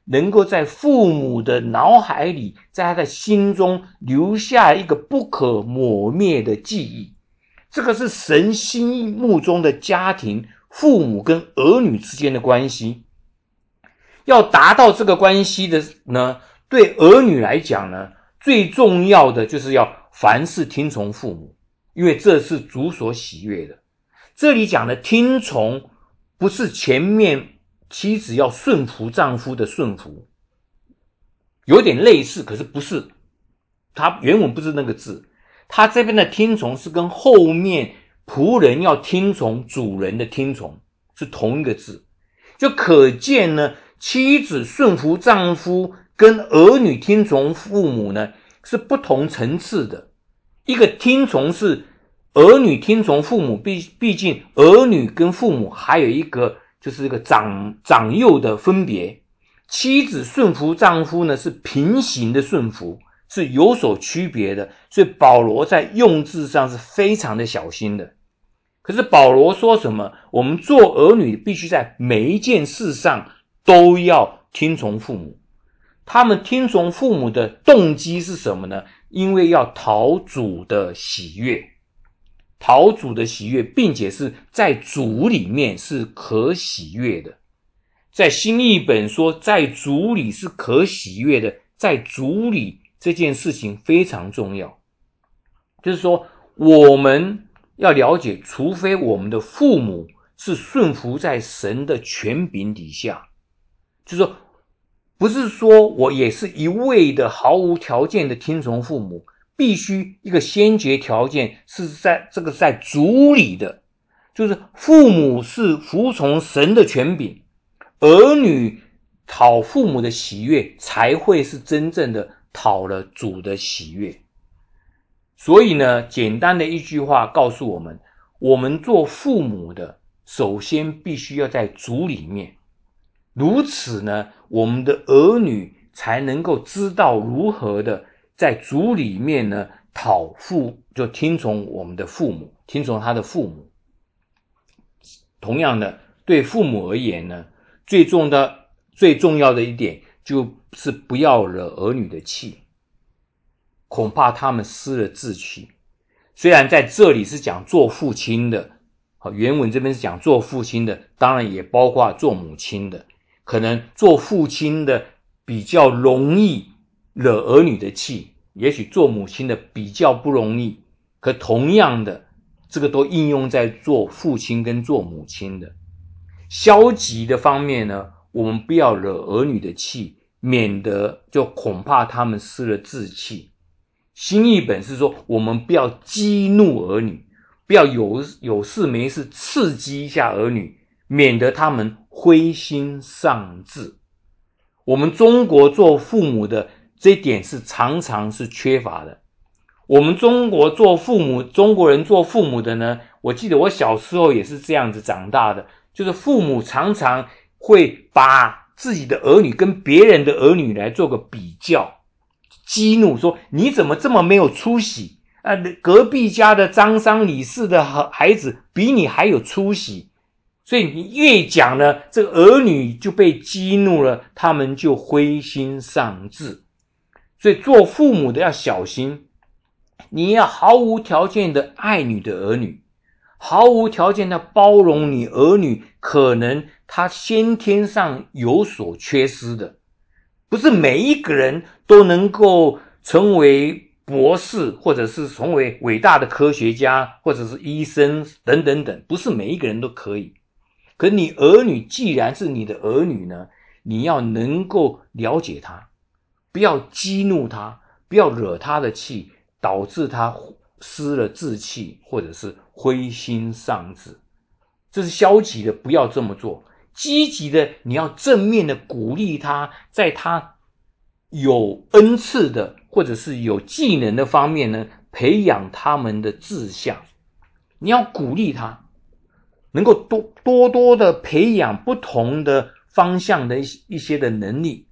能够在父母的脑海里，在他的心中留下一个不可磨灭的记忆。这个是神心目中的家庭，父母跟儿女之间的关系。要达到这个关系的呢，对儿女来讲呢，最重要的就是要凡事听从父母，因为这是主所喜悦的。这里讲的听从，不是前面妻子要顺服丈夫的顺服，有点类似，可是不是，他原文不是那个字。他这边的听从是跟后面仆人要听从主人的听从是同一个字，就可见呢，妻子顺服丈夫跟儿女听从父母呢是不同层次的。一个听从是儿女听从父母，毕毕竟儿女跟父母还有一个就是一个长长幼的分别。妻子顺服丈夫呢是平行的顺服，是有所区别的，所以保罗在用字上是非常的小心的。可是保罗说什么？我们做儿女必须在每一件事上都要听从父母。他们听从父母的动机是什么呢？因为要讨主的喜悦，讨主的喜悦，并且是在主里面是可喜悦的。在新译本说在主里是可喜悦的，在主里这件事情非常重要。就是说我们要了解，除非我们的父母是顺服在神的权柄底下，就是说不是说我也是一味的毫无条件的听从父母，必须一个先决条件是在这个在主里的，就是父母是服从神的权柄，儿女讨父母的喜悦，才会是真正的讨了主的喜悦。所以呢，简单的一句话告诉我们，我们做父母的首先必须要在主里面，如此呢，我们的儿女才能够知道如何的在主里面呢讨父，就听从我们的父母，听从他的父母。同样的，对父母而言呢，最重的最重要的一点就是不要惹儿女的气，恐怕他们失了志气。虽然在这里是讲做父亲的，原文这边是讲做父亲的，当然也包括做母亲的。可能做父亲的比较容易惹儿女的气，也许做母亲的比较不容易。可同样的，这个都应用在做父亲跟做母亲的。消极的方面呢，我们不要惹儿女的气，免得就恐怕他们失了志气。新译本是说，我们不要激怒儿女，不要有有事没事刺激一下儿女，免得他们灰心丧志。我们中国做父母的这一点是常常是缺乏的。我们中国做父母，中国人做父母的呢，我记得我小时候也是这样子长大的，就是父母常常会把自己的儿女跟别人的儿女来做个比较，激怒说你怎么这么没有出息啊？隔壁家的张三李四的孩子比你还有出息。所以你越讲呢，这个儿女就被激怒了，他们就灰心丧志。所以做父母的要小心，你要毫无条件的爱你的儿女，毫无条件的包容你儿女可能他先天上有所缺失的。不是每一个人都能够成为博士，或者是成为伟大的科学家，或者是医生等等等，不是每一个人都可以。可你儿女既然是你的儿女呢，你要能够了解他，不要激怒他，不要惹他的气，导致他失了志气，或者是灰心丧志。这是消极的，不要这么做。积极的，你要正面的鼓励他，在他有恩赐的或者是有技能的方面呢，培养他们的志向。你要鼓励他，能够多多多的培养不同的方向的一些的能力。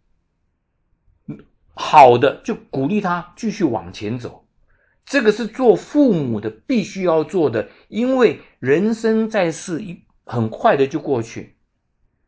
好的，就鼓励他继续往前走。这个是做父母的必须要做的，因为人生在世很快的就过去。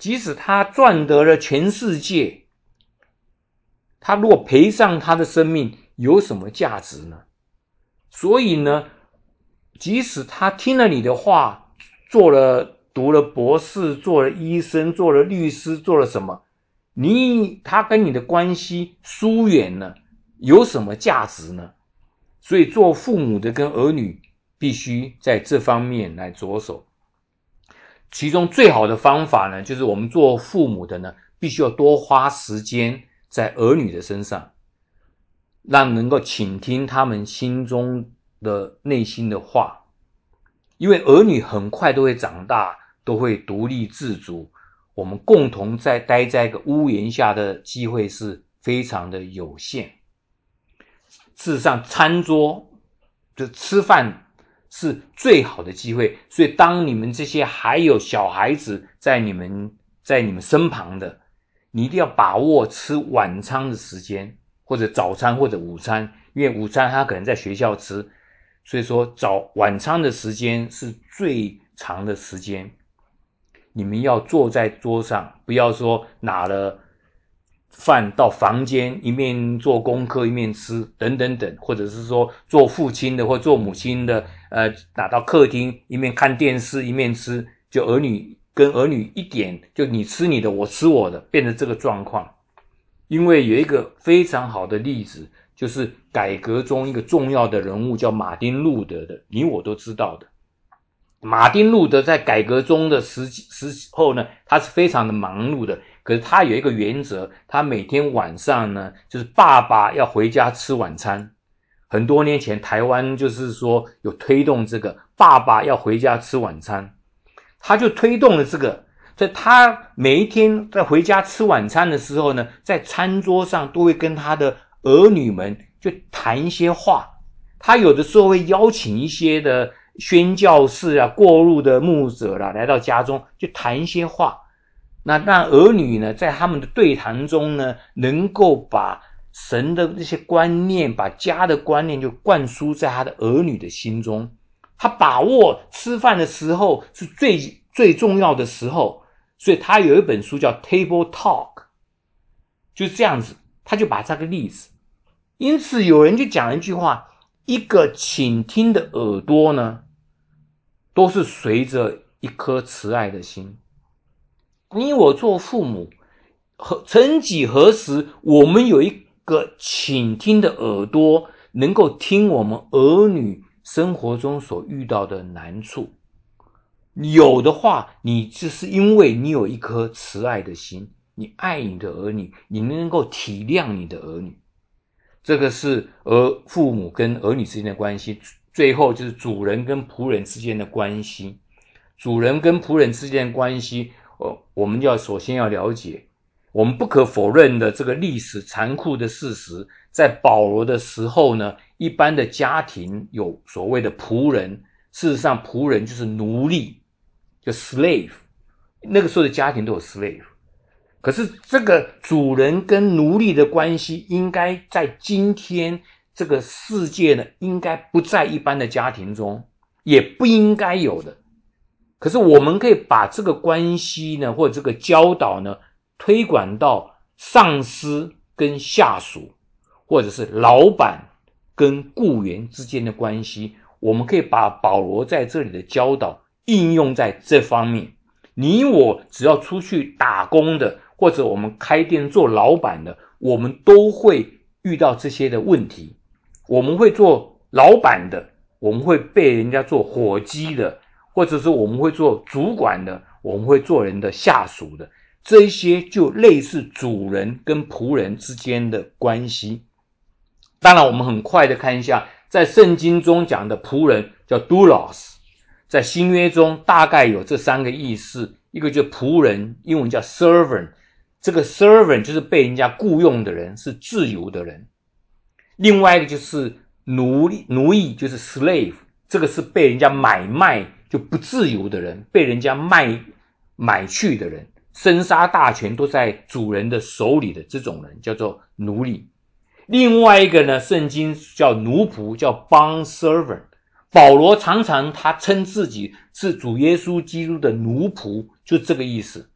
即使他赚得了全世界，他如果赔上他的生命，有什么价值呢？所以呢，即使他听了你的话，做了读了博士，做了医生，做了律师，做了什么，你他跟你的关系疏远了，有什么价值呢？所以做父母的跟儿女必须在这方面来着手。其中最好的方法呢，就是我们做父母的呢，必须要多花时间在儿女的身上，让能够倾听他们心中的内心的话。因为儿女很快都会长大，都会独立自主，我们共同在待在一个屋檐下的机会是非常的有限。事实上，餐桌就吃饭是最好的机会，所以当你们这些还有小孩子在你们在你们身旁的，你一定要把握吃晚餐的时间，或者早餐或者午餐，因为午餐他可能在学校吃，所以说早晚餐的时间是最长的时间。你们要坐在桌上，不要说拿了饭到房间一面做功课一面吃等等等，或者是说做父亲的或做母亲的呃，拿到客厅一面看电视一面吃，就儿女跟儿女一点，就你吃你的我吃我的，变成这个状况。因为有一个非常好的例子，就是改革中一个重要的人物叫马丁路德的，你我都知道的。马丁路德在改革中的时时候呢，他是非常的忙碌的，可是他有一个原则，他每天晚上呢，就是爸爸要回家吃晚餐。很多年前台湾就是说有推动这个爸爸要回家吃晚餐，他就推动了这个，所以他每一天在回家吃晚餐的时候呢，在餐桌上都会跟他的儿女们就谈一些话。他有的时候会邀请一些的宣教士啊、过路的牧者啦，来到家中就谈一些话，那让儿女呢在他们的对谈中呢，能够把神的这些观念，把家的观念就灌输在他的儿女的心中。他把握吃饭的时候是最最重要的时候，所以他有一本书叫 Table Talk， 就是这样子，他就把这个例子。因此有人就讲一句话，一个倾听的耳朵呢，都是随着一颗慈爱的心。你我做父母，曾几何时，我们有一个倾听的耳朵，能够听我们儿女生活中所遇到的难处。有的话，你就是因为你有一颗慈爱的心，你爱你的儿女，你能够体谅你的儿女。这个是儿父母跟儿女之间的关系。最后就是主人跟仆人之间的关系。主人跟仆人之间的关系，呃，我们要首先要了解，我们不可否认的这个历史残酷的事实，在保罗的时候呢，一般的家庭有所谓的仆人，事实上仆人就是奴隶，就 slave， 那个时候的家庭都有 slave。可是这个主人跟奴隶的关系，应该在今天这个世界呢，应该不在一般的家庭中，也不应该有的。可是我们可以把这个关系呢，或者这个教导呢，推广到上司跟下属，或者是老板跟雇员之间的关系。我们可以把保罗在这里的教导应用在这方面。你我只要出去打工的，或者我们开店做老板的，我们都会遇到这些的问题。我们会做老板的，我们会被人家做伙计的，或者是我们会做主管的，我们会做人的下属的，这一些就类似主人跟仆人之间的关系。当然我们很快的看一下，在圣经中讲的仆人叫 doulos， 在新约中大概有这三个意思，一个就是仆人，英文叫 servant， 这个 servant 就是被人家雇用的人，是自由的人。另外一个就是奴隶，奴役就是 slave， 这个是被人家买卖就不自由的人，被人家卖买去的人，生杀大权都在主人的手里的这种人叫做奴隶。另外一个呢，圣经叫奴仆，叫 bond servant。保罗常常他称自己是主耶稣基督的奴仆，就这个意思。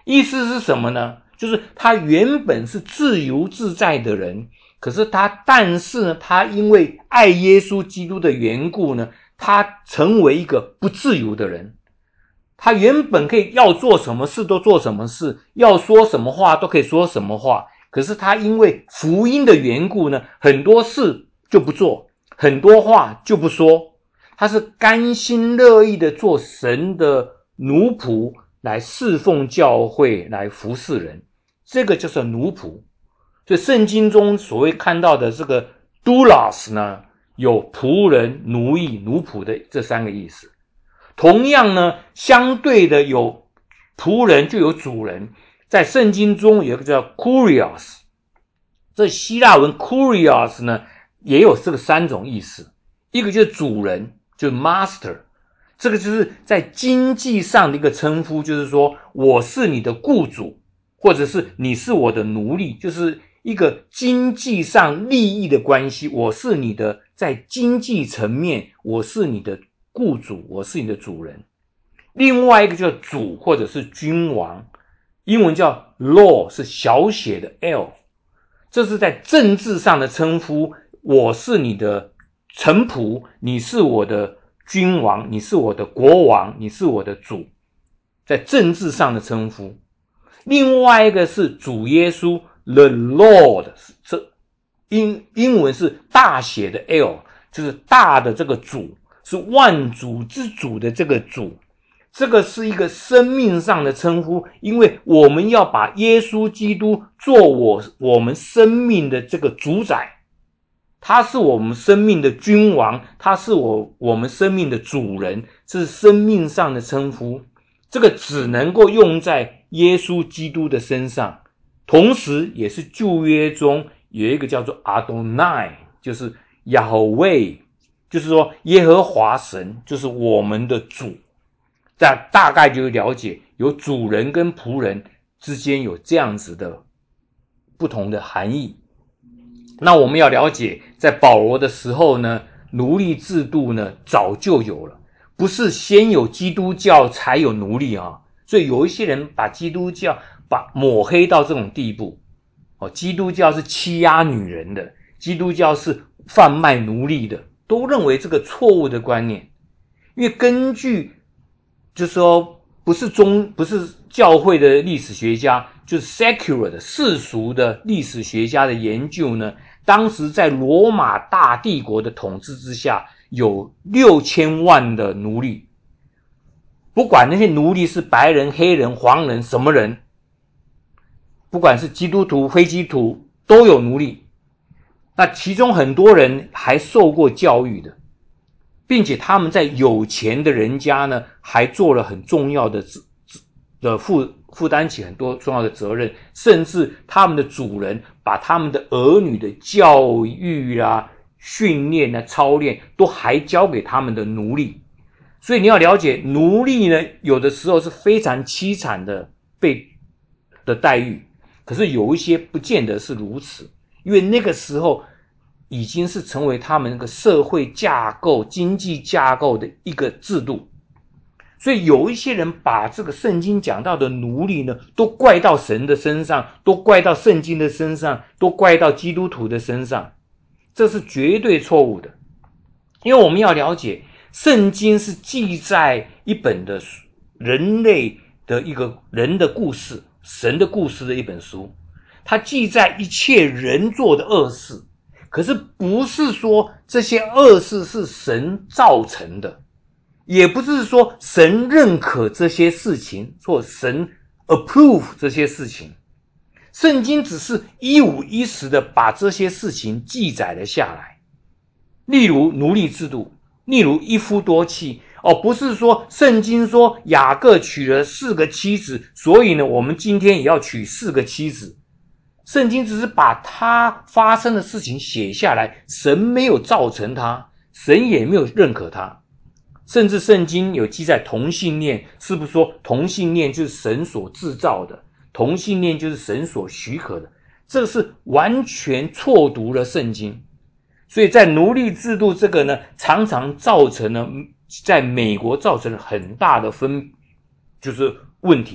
意思是什么呢？就是他原本是自由自在的人，可是他但是呢他因为爱耶稣基督的缘故呢，他成为一个不自由的人。他原本可以要做什么事都做什么事，要说什么话都可以说什么话，可是他因为福音的缘故呢，很多事就不做，很多话就不说，他是甘心乐意的做神的奴仆，来侍奉教会，来服侍人，这个就是奴仆。所以圣经中所谓看到的这个 doulos 呢，有仆人、奴役、奴仆的这三个意思。同样呢，相对的有仆人就有主人，在圣经中有一个叫 kurios， 这希腊文 kurios 呢也有这个三种意思，一个就是主人，就是 master， 这个就是在经济上的一个称呼，就是说我是你的雇主，或者是你是我的奴隶，就是一个经济上利益的关系，我是你的，在经济层面我是你的雇主，我是你的主人。另外一个叫主或者是君王，英文叫 law， 是小写的 L， 这是在政治上的称呼，我是你的臣仆，你是我的君王，你是我的国王，你是我的主，在政治上的称呼。另外一个是主耶稣 the Lord， 这 英, 英文是大写的 L， 就是大的这个主，是万主之主的这个主，这个是一个生命上的称呼，因为我们要把耶稣基督做我我们生命的这个主宰，他是我们生命的君王，他是我我们生命的主人，这是生命上的称呼，这个只能够用在耶稣基督的身上，同时也是旧约中有一个叫做 Adonai， 就是亚何卫，就是说耶和华神就是我们的主，这大概就了解有主人跟仆人之间有这样子的不同的含义。那我们要了解，在保罗的时候呢，奴隶制度呢早就有了，不是先有基督教才有奴隶啊。所以有一些人把基督教把抹黑到这种地步，哦，基督教是欺压女人的，基督教是贩卖奴隶的，都认为这个错误的观念。因为根据就是说不是中不是教会的历史学家，就是 secular 的世俗的历史学家的研究呢，当时在罗马大帝国的统治之下，有六千万的奴隶，不管那些奴隶是白人、黑人、黄人什么人，不管是基督徒、非基督徒都有奴隶。那其中很多人还受过教育的，并且他们在有钱的人家呢，还做了很重要的的负负担起很多重要的责任，甚至他们的主人把他们的儿女的教育啊、训练啊、操练都还交给他们的奴隶。所以你要了解，奴隶呢，有的时候是非常凄惨的被的待遇，可是有一些不见得是如此，因为那个时候已经是成为他们那个社会架构、经济架构的一个制度。所以有一些人把这个圣经讲到的奴隶呢，都怪到神的身上，都怪到圣经的身上，都怪到基督徒的身上，这是绝对错误的。因为我们要了解，圣经是记载一本的人类的一个人的故事，神的故事的一本书，它记载一切人做的恶事，可是不是说这些恶事是神造成的，也不是说神认可这些事情，或神 approve 这些事情。圣经只是一五一十的把这些事情记载了下来。例如奴隶制度，例如一夫多妻，哦，不是说圣经说雅各娶了四个妻子，所以呢，我们今天也要娶四个妻子。圣经只是把它发生的事情写下来，神没有造成它，神也没有认可它。甚至圣经有记载同性恋，是不是说同性恋就是神所制造的，同性恋就是神所许可的？这是完全错读了圣经。所以在奴隶制度这个呢，常常造成了在美国造成了很大的分就是问题。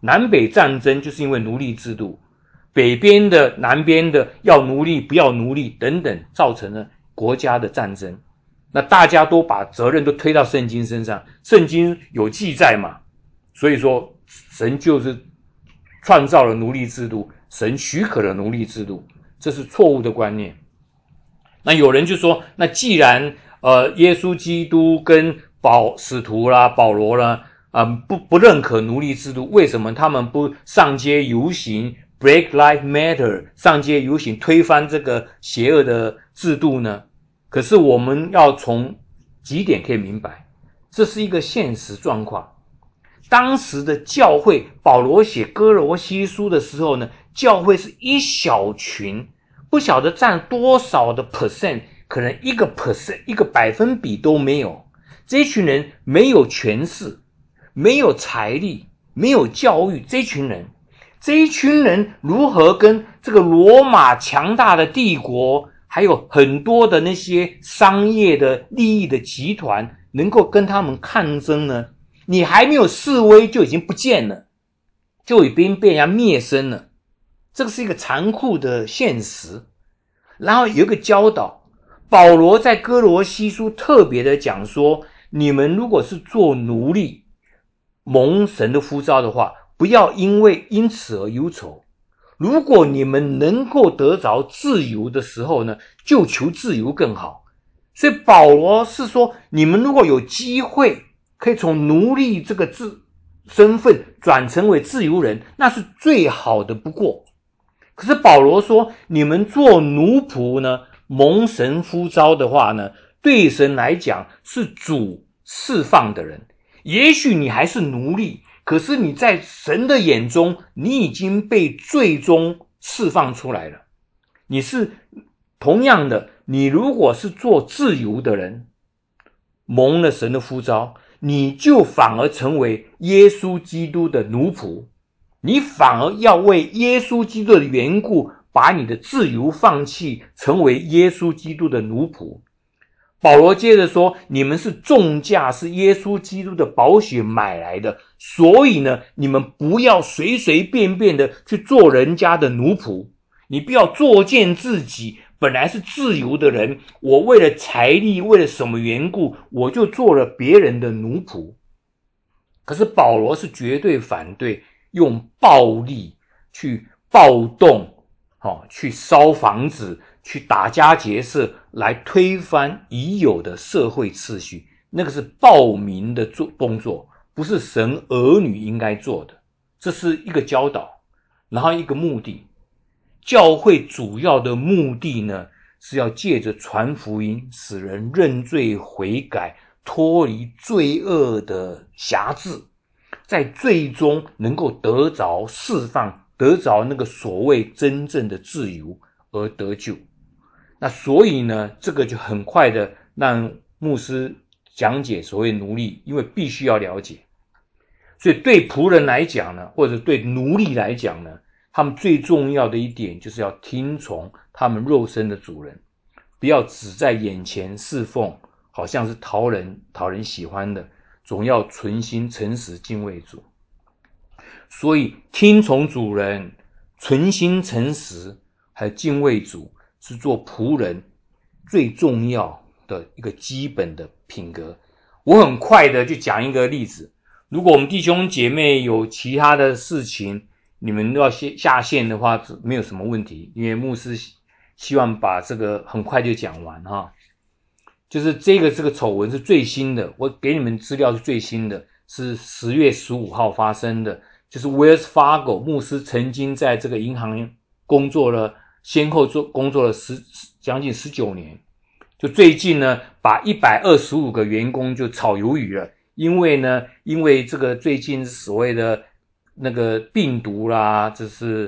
南北战争就是因为奴隶制度，北边的南边的要奴隶不要奴隶等等，造成了国家的战争。那大家都把责任都推到圣经身上，圣经有记载嘛，所以说神就是创造了奴隶制度，神许可了奴隶制度，这是错误的观念。那有人就说，那既然呃耶稣基督跟保使徒啦、保罗啦，呃不不认可奴隶制度，为什么他们不上街游行 Break Lives Matter， 上街游行推翻这个邪恶的制度呢？可是我们要从几点可以明白，这是一个现实状况。当时的教会，保罗写哥罗西书的时候呢，教会是一小群，不晓得占多少的 percent， 可能一个 percent 一个百分比都没有。这一群人没有权势，没有财力，没有教育，这一群人这一群人如何跟这个罗马强大的帝国，还有很多的那些商业的利益的集团能够跟他们抗争呢？你还没有示威就已经不见了，就已经被人家灭声了，这个是一个残酷的现实。然后有一个教导，保罗在哥罗西书特别的讲说，你们如果是做奴隶蒙神的呼召的话，不要因为因此而忧愁，如果你们能够得着自由的时候呢，就求自由更好。所以保罗是说，你们如果有机会可以从奴隶这个自身份转成为自由人，那是最好的不过。可是保罗说，你们做奴仆呢，蒙神呼召的话呢，对神来讲是主释放的人。也许你还是奴隶，可是你在神的眼中，你已经被最终释放出来了。你是同样的，你如果是做自由的人，蒙了神的呼召，你就反而成为耶稣基督的奴仆，你反而要为耶稣基督的缘故，把你的自由放弃，成为耶稣基督的奴仆。保罗接着说，你们是重价，是耶稣基督的宝血买来的，所以呢，你们不要随随便便的去做人家的奴仆，你不要作践自己，本来是自由的人，我为了财力，为了什么缘故，我就做了别人的奴仆。可是保罗是绝对反对用暴力去暴动，哦，去烧房子，去打家劫舍，来推翻已有的社会秩序，那个是暴民的动作，不是神儿女应该做的。这是一个教导，然后一个目的。教会主要的目的呢，是要借着传福音，使人认罪悔改，脱离罪恶的辖制，在最终能够得着释放，得着那个所谓真正的自由而得救。那所以呢，这个就很快的让牧师讲解所谓奴隶，因为必须要了解。所以对仆人来讲呢，或者对奴隶来讲呢，他们最重要的一点就是要听从他们肉身的主人，不要只在眼前侍奉，好像是讨人讨人喜欢的，总要存心诚实敬畏主。所以听从主人，存心诚实，还有敬畏主，是做仆人最重要的一个基本的品格。我很快的就讲一个例子，如果我们弟兄姐妹有其他的事情，你们要下线的话，没有什么问题，因为牧师希望把这个很快就讲完哈。就是这个这个丑闻是最新的，我给你们资料是最新的，是十月十五号发生的，就是 Wells Fargo 牧师曾经在这个银行工作了，先后做工作了十将近十九年，就最近呢，把一百二十五个员工就炒鱿鱼了，因为呢，因为这个最近所谓的那个病毒啦，就是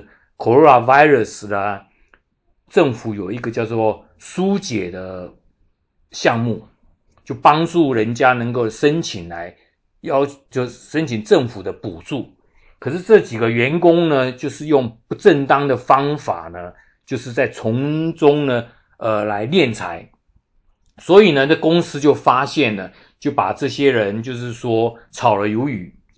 coronavirus 啦，政府有一个叫做疏解的项目，就帮助人家能够申请来要就申请政府的补助。可是这几个员工呢，就是用不正当的方法呢，就是在从中呢呃来敛财。所以呢，这公司就发现了，就把这些人就是说炒了鱿鱼，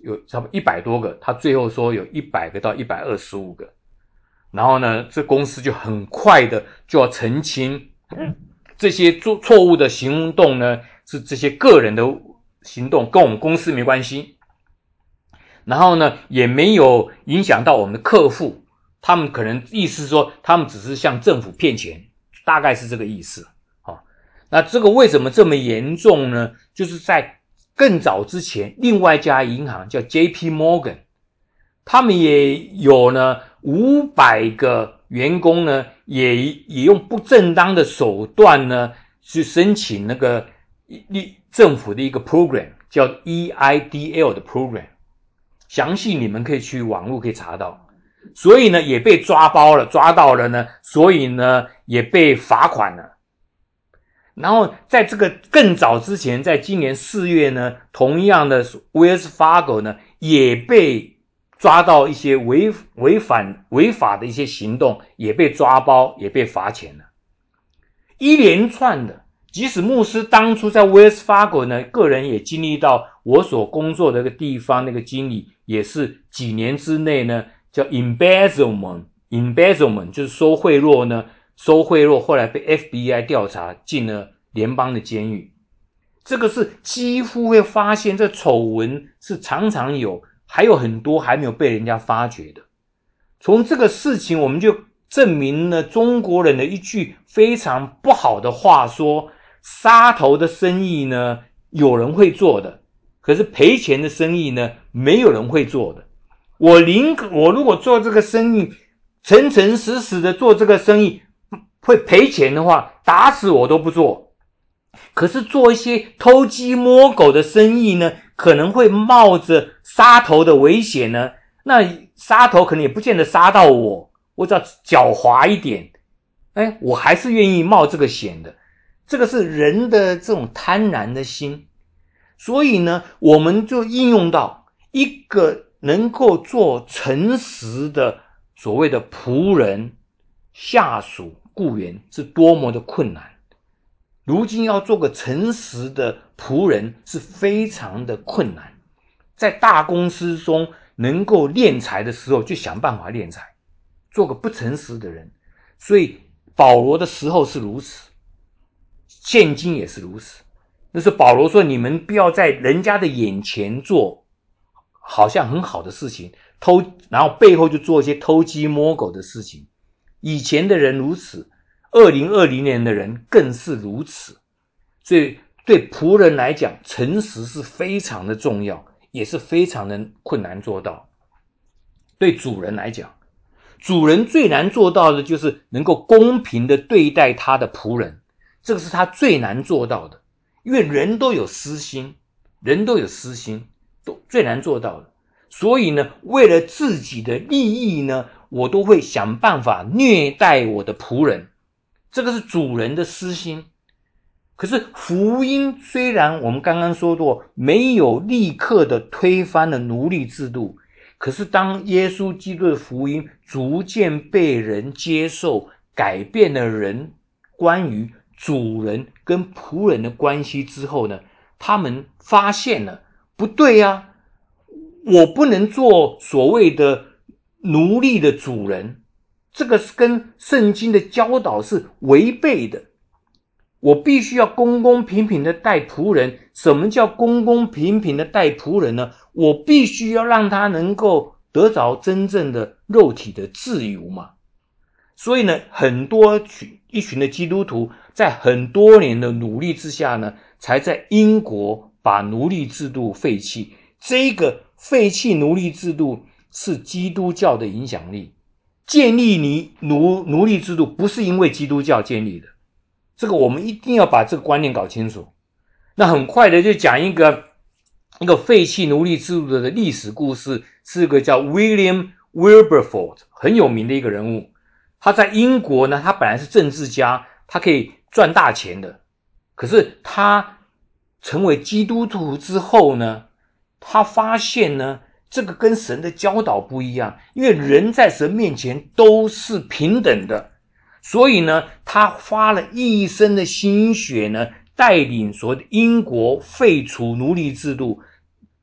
有差不多一百多个，他最后说有一百个到一百二十五个。然后呢，这公司就很快的就要澄清这些做错误的行动呢，是这些个人的行动，跟我们公司没关系。然后呢，也没有影响到我们的客户，他们可能意思是说，他们只是向政府骗钱，大概是这个意思。哦，那这个为什么这么严重呢？就是在更早之前，另外一家银行叫 J P Morgan， 他们也有呢五百个员工呢，也也用不正当的手段呢去申请那个政府的一个 program， 叫 E I D L 的 program。详细你们可以去网络可以查到，所以呢也被抓包了，抓到了呢，所以呢也被罚款了。然后在这个更早之前，在今年四月呢，同样的 Wells Fargo 呢也被抓到一些违违反违法的一些行动，也被抓包，也被罚钱了。一连串的，即使牧师当初在 Wells Fargo 呢，个人也经历到我所工作的那个地方那个经理，也是几年之内呢，叫 embezzlement， embezzlement 就是收贿赂呢，收贿赂后来被 F B I 调查进了联邦的监狱。这个是几乎会发现这丑闻是常常有，还有很多还没有被人家发觉的。从这个事情我们就证明了中国人的一句非常不好的话，说杀头的生意呢有人会做的，可是赔钱的生意呢没有人会做的。我宁可我如果做这个生意，诚诚实实的做这个生意会赔钱的话，打死我都不做。可是做一些偷鸡摸狗的生意呢，可能会冒着杀头的危险呢，那杀头可能也不见得杀到我，我只要狡猾一点，哎，我还是愿意冒这个险的。这个是人的这种贪婪的心。所以呢，我们就应用到一个能够做诚实的所谓的仆人、下属、雇员是多么的困难。如今要做个诚实的仆人是非常的困难。在大公司中能够敛财的时候，就想办法敛财，做个不诚实的人。所以保罗的时候是如此，现今也是如此。那是保罗说，你们不要在人家的眼前做好像很好的事情，偷，然后背后就做一些偷鸡摸狗的事情。以前的人如此，二零二零年的人更是如此。所以对仆人来讲，诚实是非常的重要，也是非常的困难做到。对主人来讲，主人最难做到的就是能够公平的对待他的仆人，这个是他最难做到的。因为人都有私心，人都有私心，都最难做到的。所以呢，为了自己的利益呢，我都会想办法虐待我的仆人，这个是主人的私心。可是福音虽然我们刚刚说过，没有立刻的推翻了奴隶制度，可是当耶稣基督的福音逐渐被人接受，改变了人关于主人跟仆人的关系之后呢，他们发现了不对啊，我不能做所谓的奴隶的主人，这个是跟圣经的教导是违背的。我必须要公公平平的待仆人。什么叫公公平平的待仆人呢？我必须要让他能够得着真正的肉体的自由嘛。所以呢，很多一群的基督徒在很多年的努力之下呢，才在英国把奴隶制度废弃。这个废弃奴隶制度是基督教的影响力。建立你奴奴隶制度不是因为基督教建立的，这个我们一定要把这个观念搞清楚。那很快的就讲一个一个废弃奴隶制度的历史故事，是个叫 William Wilberforce 很有名的一个人物。他在英国呢，他本来是政治家，他可以赚大钱的。可是他成为基督徒之后呢，他发现呢，这个跟神的教导不一样，因为人在神面前都是平等的。所以呢，他花了一生的心血呢，带领所谓的英国废除奴隶制度，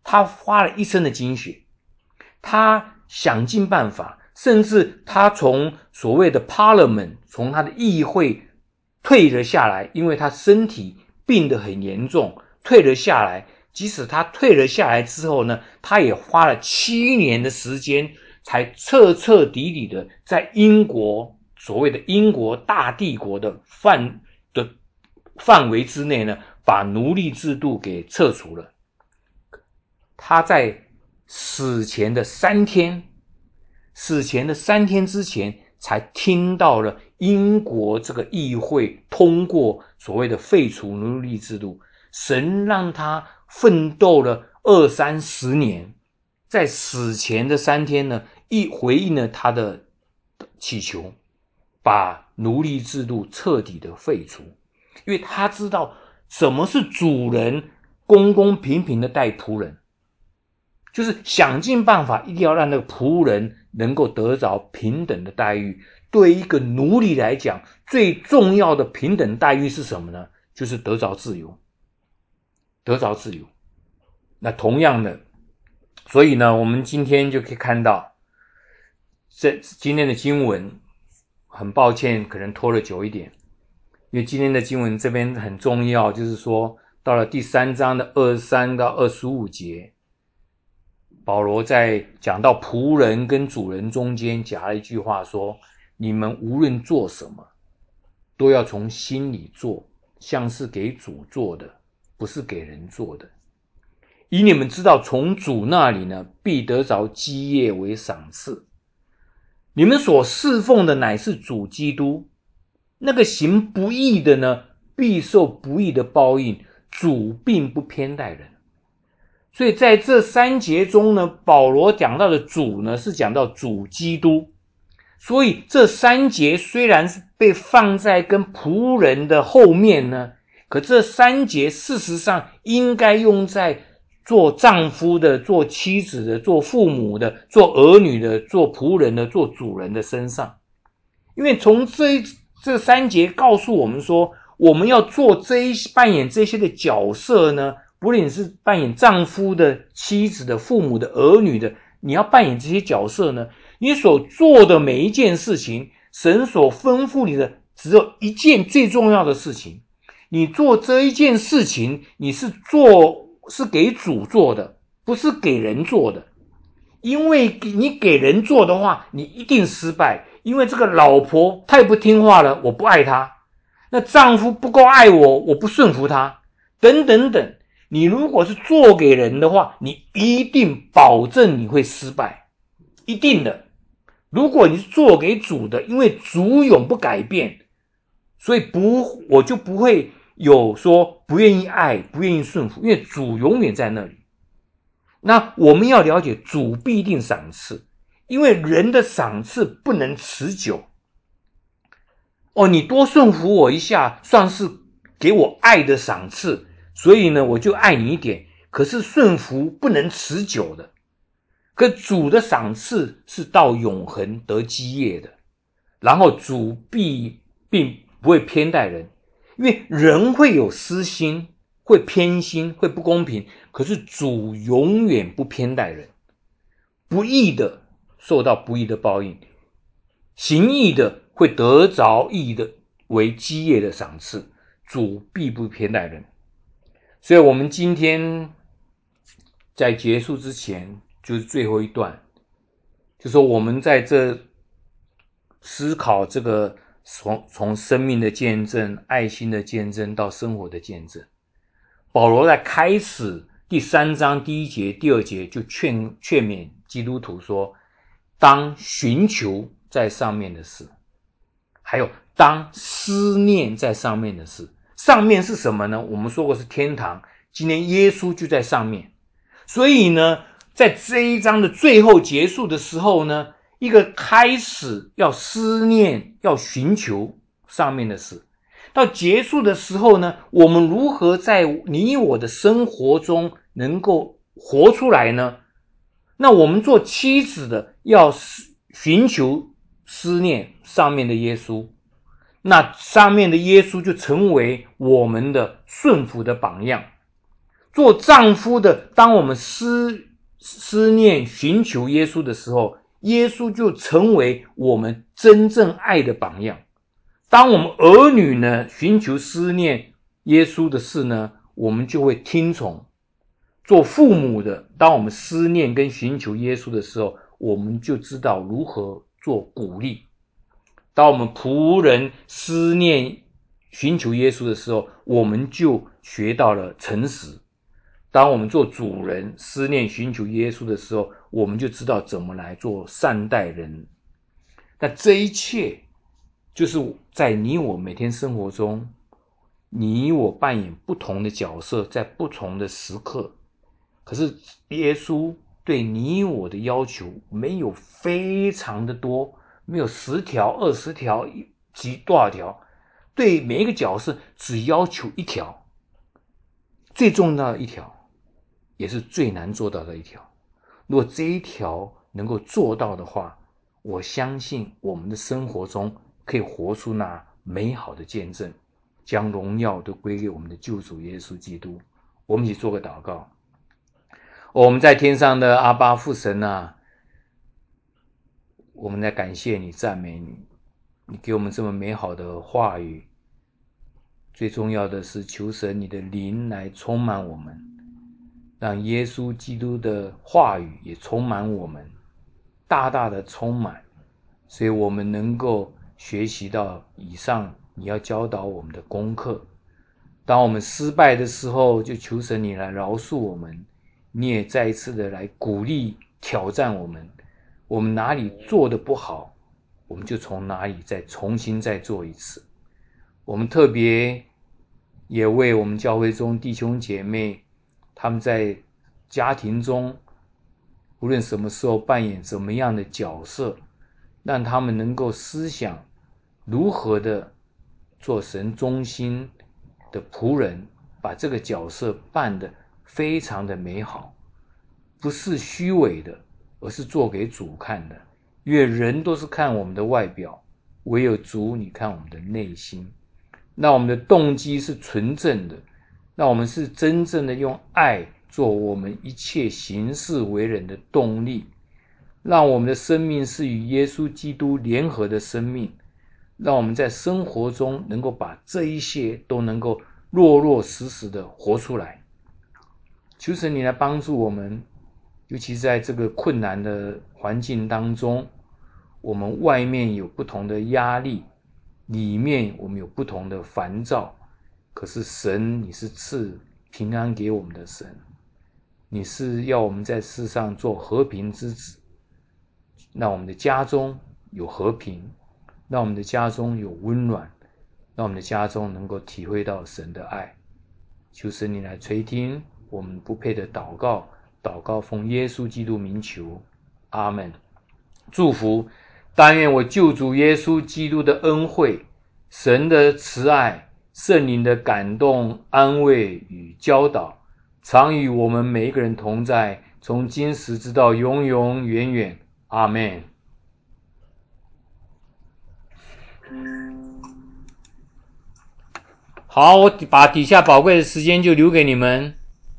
他花了一生的精血，他想尽办法，甚至他从所谓的 Parliament 从他的议会退了下来，因为他身体病得很严重，退了下来。即使他退了下来之后呢，他也花了七年的时间，才彻彻底底的在英国所谓的英国大帝国的范的范围之内呢，把奴隶制度给撤除了。他在死前的三天，死前的三天之前，才听到了英国这个议会通过所谓的废除奴隶制度。神让他奋斗了二三十年，在死前的三天呢，一回应了他的祈求，把奴隶制度彻底的废除。因为他知道什么是主人公公平平的待仆人，就是想尽办法一定要让那个仆人能够得着平等的待遇。对一个奴隶来讲，最重要的平等待遇是什么呢？就是得着自由，得着自由。那同样的，所以呢，我们今天就可以看到，这今天的经文，很抱歉可能拖了久一点，因为今天的经文这边很重要，就是说到了第三章的二十三到二十五节，保罗在讲到仆人跟主人中间夹了一句话说，你们无论做什么，都要从心里做，像是给主做的，不是给人做的。以你们知道从主那里呢，必得着基业为赏赐。你们所侍奉的乃是主基督，那个行不义的呢，必受不义的报应。主并不偏待人。所以在这三节中呢，保罗讲到的主呢，是讲到主基督。所以这三节虽然是被放在跟仆人的后面呢，可这三节事实上应该用在做丈夫的、做妻子的、做父母的、做儿女的、做仆人的、做主人的身上。因为从这这三节告诉我们说，我们要做这一扮演这些的角色呢，不论你是扮演丈夫的、妻子的、父母的、儿女的，你要扮演这些角色呢，你所做的每一件事情，神所吩咐你的只有一件最重要的事情。你做这一件事情，你是做是给主做的，不是给人做的。因为你给人做的话，你一定失败。因为这个老婆太不听话了，我不爱她；那丈夫不够爱我，我不顺服他，等等等。你如果是做给人的话，你一定保证你会失败，一定的。如果你是做给主的，因为主永不改变，所以不我就不会有说不愿意爱、不愿意顺服，因为主永远在那里。那我们要了解，主必定赏赐，因为人的赏赐不能持久。哦，你多顺服我一下，算是给我爱的赏赐，所以呢，我就爱你一点。可是顺服不能持久的，可主的赏赐是到永恒得基业的。然后主必并不会偏待人，因为人会有私心，会偏心，会不公平，可是主永远不偏待人。不义的受到不义的报应，行义的会得着义的为基业的赏赐，主必不偏待人。所以我们今天在结束之前，就是最后一段，就说我们在这思考这个从从生命的见证、爱心的见证到生活的见证。保罗在开始第三章第一节、第二节就劝劝勉基督徒说，当寻求在上面的事，还有当思念在上面的事。上面是什么呢？我们说过是天堂，今天耶稣就在上面。所以呢，在这一章的最后结束的时候呢，一个开始要思念、要寻求上面的事，到结束的时候呢，我们如何在你我的生活中能够活出来呢？那我们做妻子的要寻求思念上面的耶稣，那上面的耶稣就成为我们的顺服的榜样。 做丈夫的，当我们思思念寻求耶稣的时候，耶稣就成为我们真正爱的榜样。当我们儿女呢寻求思念耶稣的事呢，我们就会听从。做父母的，当我们思念跟寻求耶稣的时候，我们就知道如何做鼓励。当我们仆人思念寻求耶稣的时候，我们就学到了诚实。当我们做主人思念寻求耶稣的时候，我们就知道怎么来做善待人。那这一切就是在你我每天生活中，你我扮演不同的角色，在不同的时刻。可是耶稣对你我的要求没有非常的多，没有十条二十条几多少条，对每一个角色只要求一条，最重要的一条，也是最难做到的一条。如果这一条能够做到的话，我相信我们的生活中可以活出那美好的见证，将荣耀都归给我们的救主耶稣基督。我们一起做个祷告。我们在天上的阿爸父神啊，我们在感谢你赞美你，你给我们这么美好的话语。最重要的是求神你的灵来充满我们，让耶稣基督的话语也充满我们，大大的充满，所以我们能够学习到以上你要教导我们的功课。当我们失败的时候，就求神你来饶恕我们，你也再一次的来鼓励挑战我们，我们哪里做得不好，我们就从哪里再重新再做一次。我们特别也为我们教会中弟兄姐妹，他们在家庭中无论什么时候扮演怎么样的角色，让他们能够思想如何的做神中心的仆人，把这个角色办得非常的美好，不是虚伪的，而是做给主看的。因为人都是看我们的外表，唯有主你看我们的内心。那我们的动机是纯正的，那我们是真正的用爱做我们一切行事为人的动力，让我们的生命是与耶稣基督联合的生命，让我们在生活中能够把这一些都能够落落实实的活出来。求神你来帮助我们，尤其在这个困难的环境当中，我们外面有不同的压力，里面我们有不同的烦躁，可是神你是赐平安给我们的神，你是要我们在世上做和平之子，让我们的家中有和平，让我们的家中有温暖，让我们的家中能够体会到神的爱。求神你来垂听我们不配的祷告，祷告奉耶稣基督名求，阿们。祝福，但愿我救主耶稣基督的恩惠，神的慈爱，圣灵的感动、安慰与教导，常与我们每一个人同在，从今时直到永永远远，阿们。好，我把底下宝贵的时间就留给你们。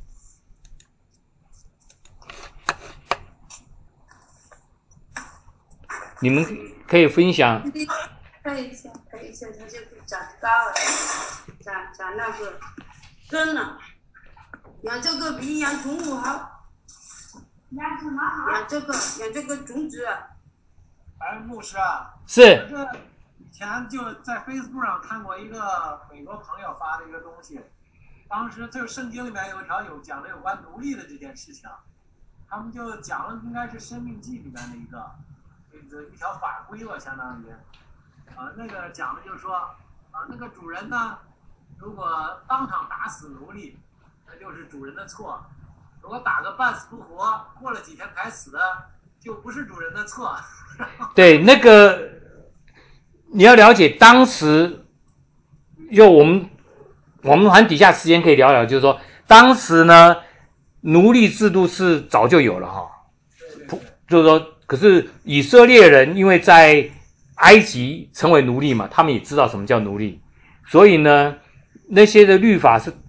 你们可以分享。 可以一下，可以一下，它就长高了，长长那个根了。养这个比养宠物好。养什么好？养这个，养这个种子。 哎，牧师啊， 是。 这以前就在 Facebook 上看过一个美国朋友发的一个东西，当时这个圣经里面有一条有讲了有关奴隶的这件事情，他们就讲了应该是《生命记》里面的一个。一条法规吧，相当于，啊，那个讲的就是说，啊，那个主人呢，如果当场打死奴隶，那就是主人的错；如果打个半死不活，过了几天才死的，就不是主人的错。 对，那个你要了解，当时就我们我们还底下时间可以聊聊，就是说，当时呢，奴隶制度是早就有了哈，就是说。可是以色列人因为在埃及成为奴隶嘛，他们也知道什么叫奴隶，所以呢，那些的律法是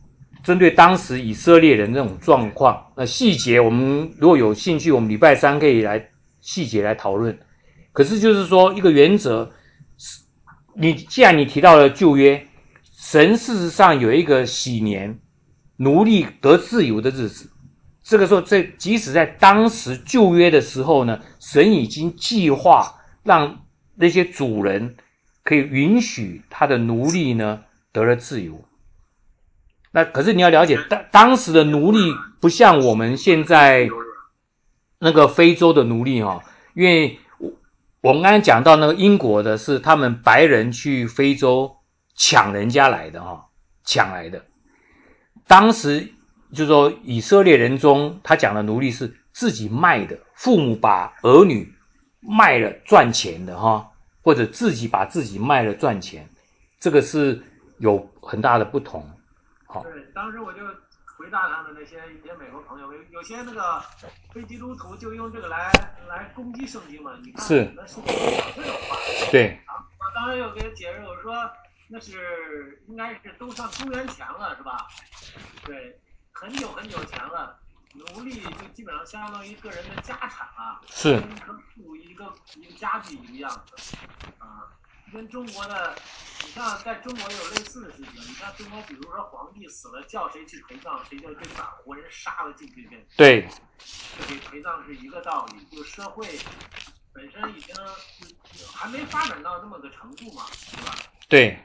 针对当时以色列人那种状况，那细节我们如果有兴趣，我们礼拜三可以来细节来讨论。可是就是说一个原则，你既然你提到了旧约，神事实上有一个禧年，奴隶得自由的日子。这个时候，在即使在当时旧约的时候呢，神已经计划让那些主人可以允许他的奴隶呢得了自由。那可是你要了解，当当时的奴隶不像我们现在那个非洲的奴隶哈、哦，因为我们刚才讲到那个英国的是他们白人去非洲抢人家来的哈、哦，抢来的。当时就是说以色列人中，他讲的奴隶是自己卖的，父母把儿女卖了赚钱的哈，或者自己把自己卖了赚钱，这个是有很大的不同。好， 对，当时我就回答他的那些一些美国朋友，有有些那个非基督徒就用这个来来攻击圣经嘛，你看是那圣经讲这种话， 对啊，我当时又给他解释，我说那是应该是都上公元前了，是吧？对，很久很久前了，奴隶就基本上相当于个人的家产啊， 是跟一棵树、一个一个家具一个样子，啊，跟中国的，你像在中国也有类似的事情，你像中国，比如说皇帝死了，叫谁去陪葬，谁就得把活人杀了进去给， 对， 这给陪葬是一个道理，就社会本身已经还没发展到那么个程度嘛，是吧？ 对。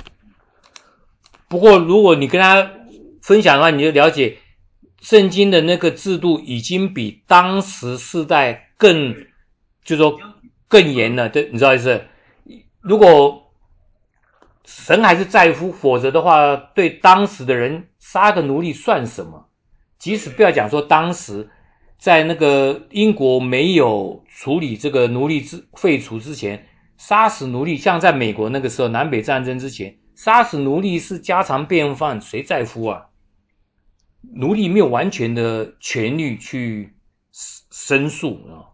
不过如果你跟他分享的话，你就了解圣经的那个制度已经比当时世代更，就是说更严了，对，你知道意思？如果神还是在乎，否则的话，对当时的人杀个奴隶算什么？即使不要讲说当时在那个英国没有处理这个奴隶制废除之前，杀死奴隶，像在美国那个时候南北战争之前，杀死奴隶是家常便饭，谁在乎啊？奴隶没有完全的权利去申诉啊。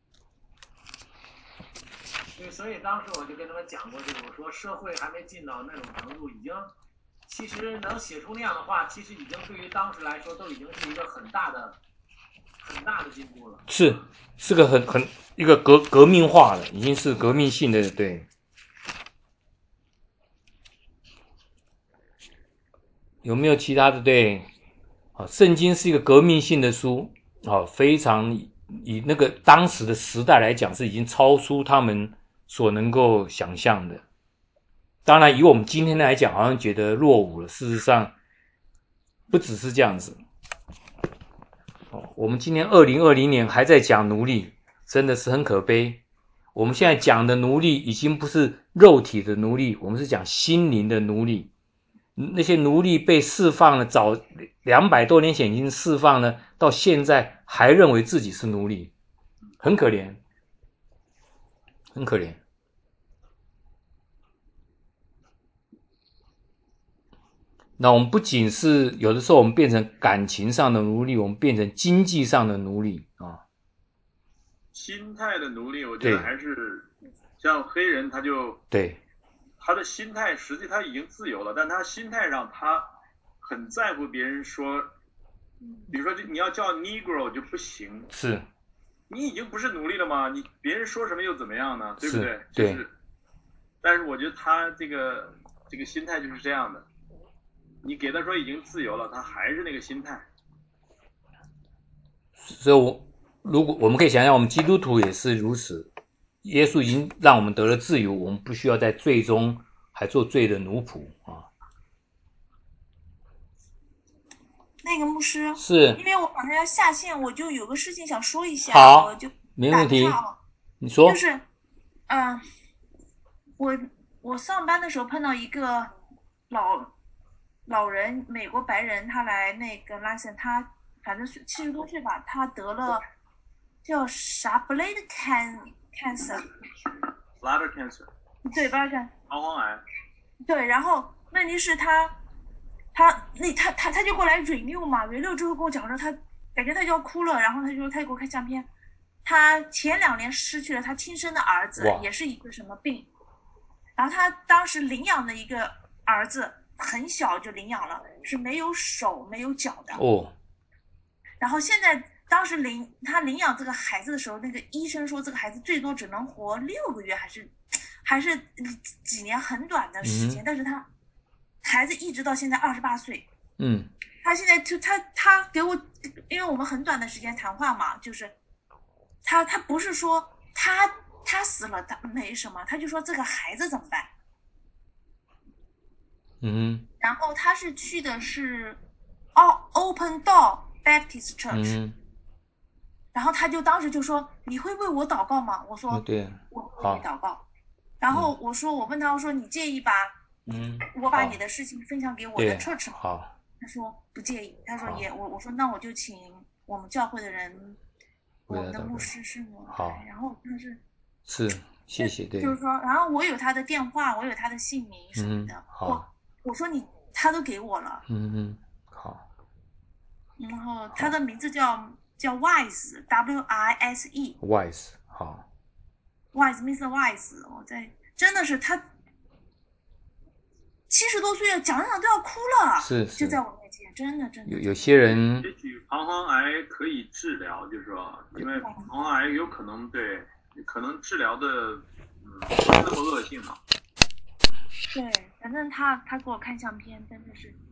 对，所以当时我就跟他们讲过这个，我说社会还没进到那种程度，已经其实能写出那样的话，其实已经对于当时来说都已经是一个很大的、很大的进步了。 是，是个很很一个革革命化的，已经是革命性的，对。有没有其他的？对，好，圣经是一个革命性的书，好，非常以那个当时的时代来讲，是已经超出他们所能够想象的。当然，以我们今天来讲，好像觉得落伍了。事实上，不只是这样子。我们今年二零二零年还在讲奴隶，真的是很可悲。我们现在讲的奴隶已经不是肉体的奴隶，我们是讲心灵的奴隶。那些奴隶被释放了，早两百多年前已经释放了，到现在还认为自己是奴隶，很可怜，很可怜。那我们不仅是有的时候我们变成感情上的奴隶，我们变成经济上的奴隶啊。 心态的奴隶，我觉得还是像黑人，他就对他的心态，实际他已经自由了，但他心态上他很在乎别人说，比如说你要叫 Negro 就不行， 是， 你已经不是奴隶了吗？你别人说什么又怎么样呢？对不对？ 对。 就是，但是我觉得他这个这个心态就是这样的，你给他说已经自由了，他还是那个心态。 所以我，如果我们可以想想，我们基督徒也是如此。耶稣已经让我们得了自由，我们不需要在罪中还做罪的奴仆啊。 那个牧师， 是， 因为我马上要下线，我就有个事情想说一下。 好， 我就没问题。 打你说。 就是，嗯、呃，我我上班的时候碰到一个老老人，美国白人，他来那个拉线，他反正是七十多岁吧，他得了叫啥 blood cancer。bladder cancer。 对 ，bladder cancer。 膀胱癌。 对，然后问题是他。他那他他他就过来 renew 嘛 renew 之后跟我讲说他感觉他就要哭了，然后他就说他就给我看相片，他前两年失去了他亲生的儿子，也是一个什么病，然后他当时领养的一个儿子很小就领养了，是没有手没有脚的。 哦， 然后现在当时领他领养这个孩子的时候，那个医生说这个孩子最多只能活六个月，还是还是几年很短的时间， 嗯但是他孩子一直到现在二十八岁。 嗯他现在就他他给我，因为我们很短的时间谈话嘛，就是他他不是说他他死了他没什么，他就说这个孩子怎么办。 嗯然后他是去的是哦 Open Door Baptist Church，、 嗯然后他就当时就说你会为我祷告吗？我说、 哦对， 我会为你祷告。然后我说我问他我说你介意把嗯我把好你的事情分享给我对的 church 吗？ 好他说不介意，他说好也我我说那我就请我们教会的人，我们的牧为了祷告师是我好然后他是是谢谢对就是说，然后我有他的电话，我有他的姓名什么的， 嗯好我我说你他都给我了， 嗯嗯好然后他的名字叫叫 Wise W I S E wise 好 Wise Mister Wise， 我在真的是他七十多岁了，讲讲都要哭了， 是是就在我面前，真的真的有有些人也许膀胱癌可以治疗，就是说，因为膀胱癌有可能对，可能治疗的嗯不是那么恶性嘛。 对，反正他他给我看相片，真的是